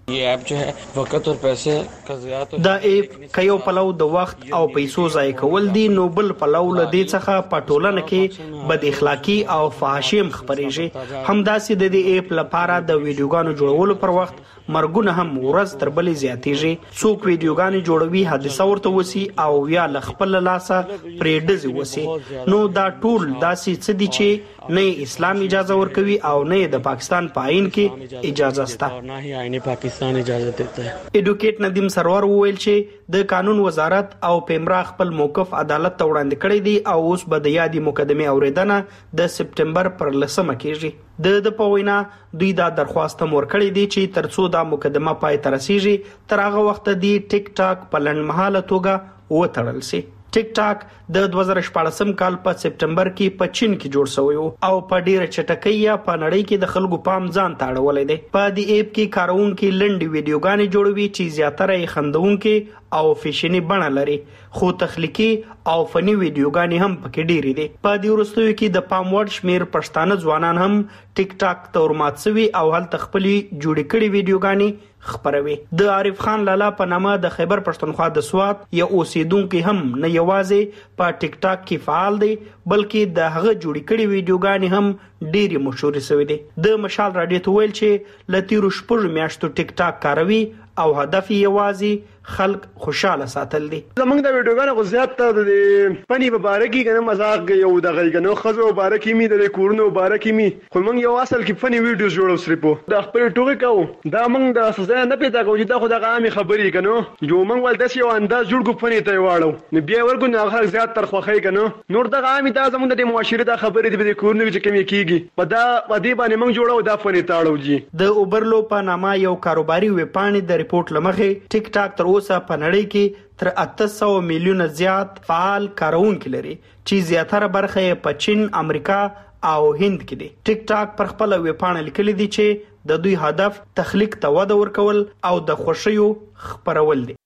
Speaker 19: ये ऐप जो है वक्त और पैसे का ज़ियात
Speaker 17: دا ایپ کيو پلو د وخت او پیسو ضایع کول دي نو بل پلو لدی څخه پټولنه کې بد اخلاقی او فحاشیم خبرېږي همداسې د دې ایپ لپاره د ویډیوګانو جوړولو پر وخت مرګونه هم ورځ تر بلې زیاتېږي څوک ویډیوګانې جوړوي حادثه ورته وسی او یا لخپل لاسه پرې ډزې وسی نو دا ټول داسې څه دي چې نه اسلام اجازه ورکوي او نه د پاکستان په آئین کې اجازه شته
Speaker 19: نه هی آئین پاکستان اجازه دیتا ہے
Speaker 17: ایډوکیټ ندیم سرور وویل چې د قانون وزارت او پیمرا خپل موقف عدالت ته وړاندې کړی دی او اوس به د یادې مقدمې اوریدنه د سپټمبر پر 10 کېږي د پوینا دوی دا درخواست مور کړی دی چې ترڅو دا مقدمه پای ته رسیږي تر هغه وخت دی ټیک ټاک په لنډمهاله توګه وتړل شي ټیک ټاک د 2014 کال په سپټمبر کې په چین کې جوړ شوی او په ډیره چټکۍ په نړۍ کې د خلکو پام ځان ته اړولې دی په دې ایپ کې کارونکو لنډ ویډیوګانې جوړوي چې زیاتره یې خندونکي او فیشنی بڼه لري خو تخلیقي او فني ویډیوګانې هم پکې ډېری دي په دې وروستیو کې د پام وړ شمیر پښتانه ځوانان هم ټیک ټاک ته ورمات شوي او هلته خپلې جوړې کړې ویډیوګانې خبروي د عارف خان لالا په نامه د خیبر پښتونخوا د سوات یا اوسیدونکو هم نه یوازې په ټیک ټاک کې فعال دي بلکې د هغه جوړې کړې ویډیوګانې هم ډېری مشهور شوي دي د مشال رادیو ته ویل چې لتیرو شپږ میاشتو ټیک ټاک کاروي او هدف یوازې خلق خوشاله ساتل دي
Speaker 20: زمونږ د ویډیوګانو خو زیات ته د فني مبارکي کنه مزاق یو دغه کنه خزو مبارکي می د کورونو مبارکي می خو موږ یو اصل کې فني ویډیوز جوړو سریپو د خپل ټوګه کوو دا موږ د سزا نه پیدا کوو چې دا خو د عامي خبرې کنه جو موږ ول داس یو انداز جوړ کو فني ته واړو نه بیا ورګو نه هغه زیات تر خوخی کنه نور د عامي دا زمونږ د معاشره د خبرې د کورونو چې کمی کیږي په دا ودی باندې موږ جوړو دا فني تاړو جی
Speaker 17: د اوبرلو په نامه یو کاروباري ویبپاڼې د ریپورت لمخې ټیک ټاک تر اوسه په نړۍ کې تر 800 میلیونه زیات فعال کارونکي لري چې زیاتره برخه یې په چین، امریکا او هند کې دي. ټیک ټاک پر خپل ویبپاڼه لیکلي دي چې د دوی هدف تخلیق ته وده ورکول او د خوشیو خپرول دي.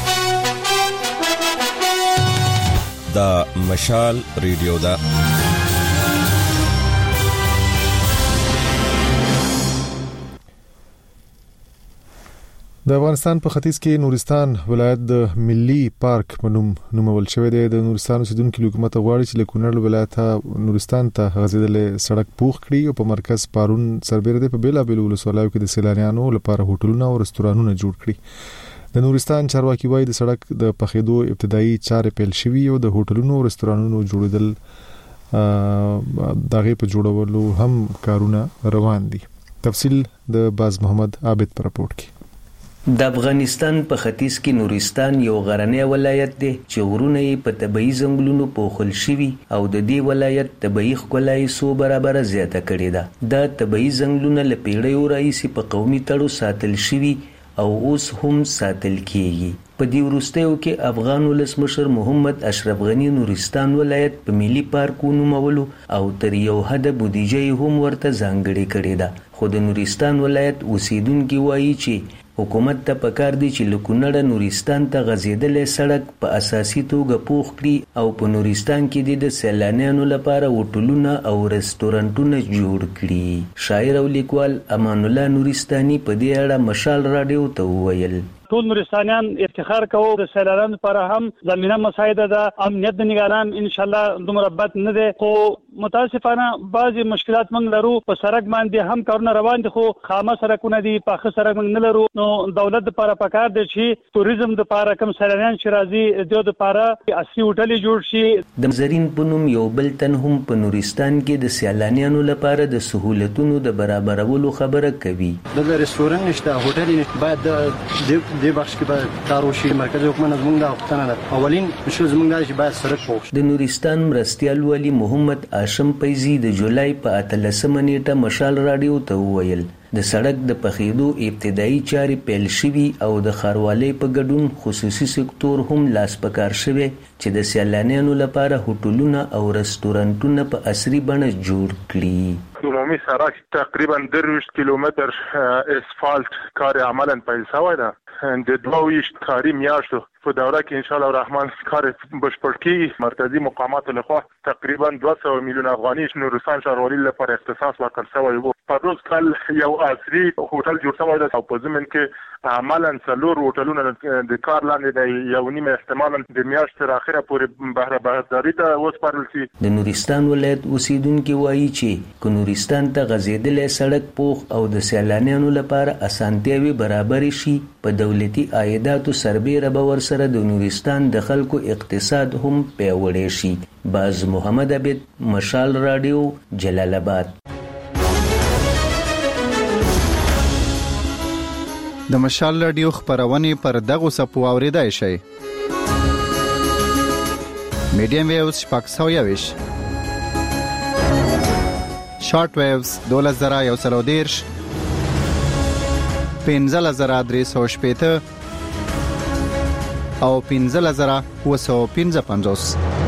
Speaker 21: دا مشال ریډیو دا
Speaker 1: د افغانستان په ختیځ کې نورستان ولایت د ملي پارک په نوم نومول شوی دی. د نورستان اوسیدونکو حکومت غواړي چې له کونړ ولایت نورستان ته غځېدلې سړک پوخ کړي او په مرکز پارون سربېره په بیلابېلو ولسوالیو کې د سیلانیانو لپاره هوټلونه او رستورانونه جوړ کړي. د نورستان چارواکي وايي د سړک د پخېدو ابتدایي چارې پیل شوي او د هوټلونو او رستورانونو جوړېدل دغه په جوړولو هم کارونه روان دي. تفصیل د باز محمد عابد پر راپورټ کې.
Speaker 24: د افغانستان په ختیځ کې نورستان یو غرنی ولایت دی چې غرونه یې په طبیعي ځنګلونو پوښل شوي او د دې ولایت طبیعي ښکلا یې څو برابره زیاته کړې ده. دا طبیعي ځنګلونه له پیړیو راهیسې په قومي تړو ساتل شوي او اوس هم ساتل کیږي. په دې وروستیو کې افغان ولسمشر محمد اشرف غنی نورستان ولایت په ملي پارک ونومولو او تر یو حده بودیجه هم ورته ځانګړې کړې ده. خو د نورستان ولایت اوسیدونکي وایي چې حکومت ته پکار دی چې له کونړه نورستان ته غځېدلې سړک په اساسي توګه پوخ کړي او په نورستان کې د سیلانیانو لپاره هوټلونه او رستورانټونه جوړ کړي. شاعر او لیکوال امان الله نورستاني په دې اړه مشال رادیو ته وویل:
Speaker 25: ټول نورستانیان افتخار کوو د سیلانیانو لپاره هم زمينه مساعده ده. امنیت د نگران ان شاء الله دومره بد نه ده خو متاسفانه بعضی مشکلات موږ لرو. په سړک باندې هم کارونه روان دي خو خامه سړکونه دي په خه سړک موږ نه لرو. نو دولت لپاره پکار دی چې توریزم لپاره کم سیلانیان چې راځي د لپاره اصلي هوټل جوړ شي.
Speaker 24: د زرین پونم یو بل تن هم په نورستان کې د سیلانیانو لپاره د سہولتونو د برابرولو خبره کوي.
Speaker 26: د رستوران نشته، هوټل نشته، باید د بخش کې به کار وشي. مرکز حکومت زموږ د وختونه ده اولین مشکل زموږ د باید سړک پوښ.
Speaker 24: د نورستان مرستیال والی محمد هاشم پیزی د جولای په 18 نیټه مشال رادیو ته وویل د سړک د پخېدو ابتدایي چارې پیل شوي او د ښاروالۍ په ګډون خصوصي سکتور هم لاس په کار شوی چې د سیلانیانو لپاره هوټلونه او رستورانټونه په عصري بڼه جوړ کړي.
Speaker 5: عمومي سړک تقریبا 23 کیلومتر اسفالت کار عملاً پیل شوی ده. د 22 کاري میاشتو په دوره کې ان شاء الله الرحمن کار بشپړ کیږي. مرکزی مقاماتو لخوا تقریبا 200 میلیون افغاني نورستان ښاروالۍ لپاره اختصاص ورکړل شوی و. په روز کال یو عصري هوټل جوړ شوی دی او په ضمن کې عملاً 4 هوټلونه د کار لاندې د یو نیمه احتمالاً د میاشتې تر اخره پورې بهره بازاري ته وسپارل شي.
Speaker 24: د نورستان ولایت اوسیدونکو وایي چې ک نورستان ته غځېدلې سړک پوخ او د سیلانیانو لپاره اسانتیاوي برابر شي په دولتي عایداتو سربېره به ورسره د نورستان د خلکو اقتصاد هم پیاوړی شي. باز محمد عبید، مشال رادیو، جلال آباد.
Speaker 8: د مشال رادیو خبرونه پر دغه سپو اوریدای شي. میډیم ویوز شپږ شارټ ویوز 12130 15350 او 15755.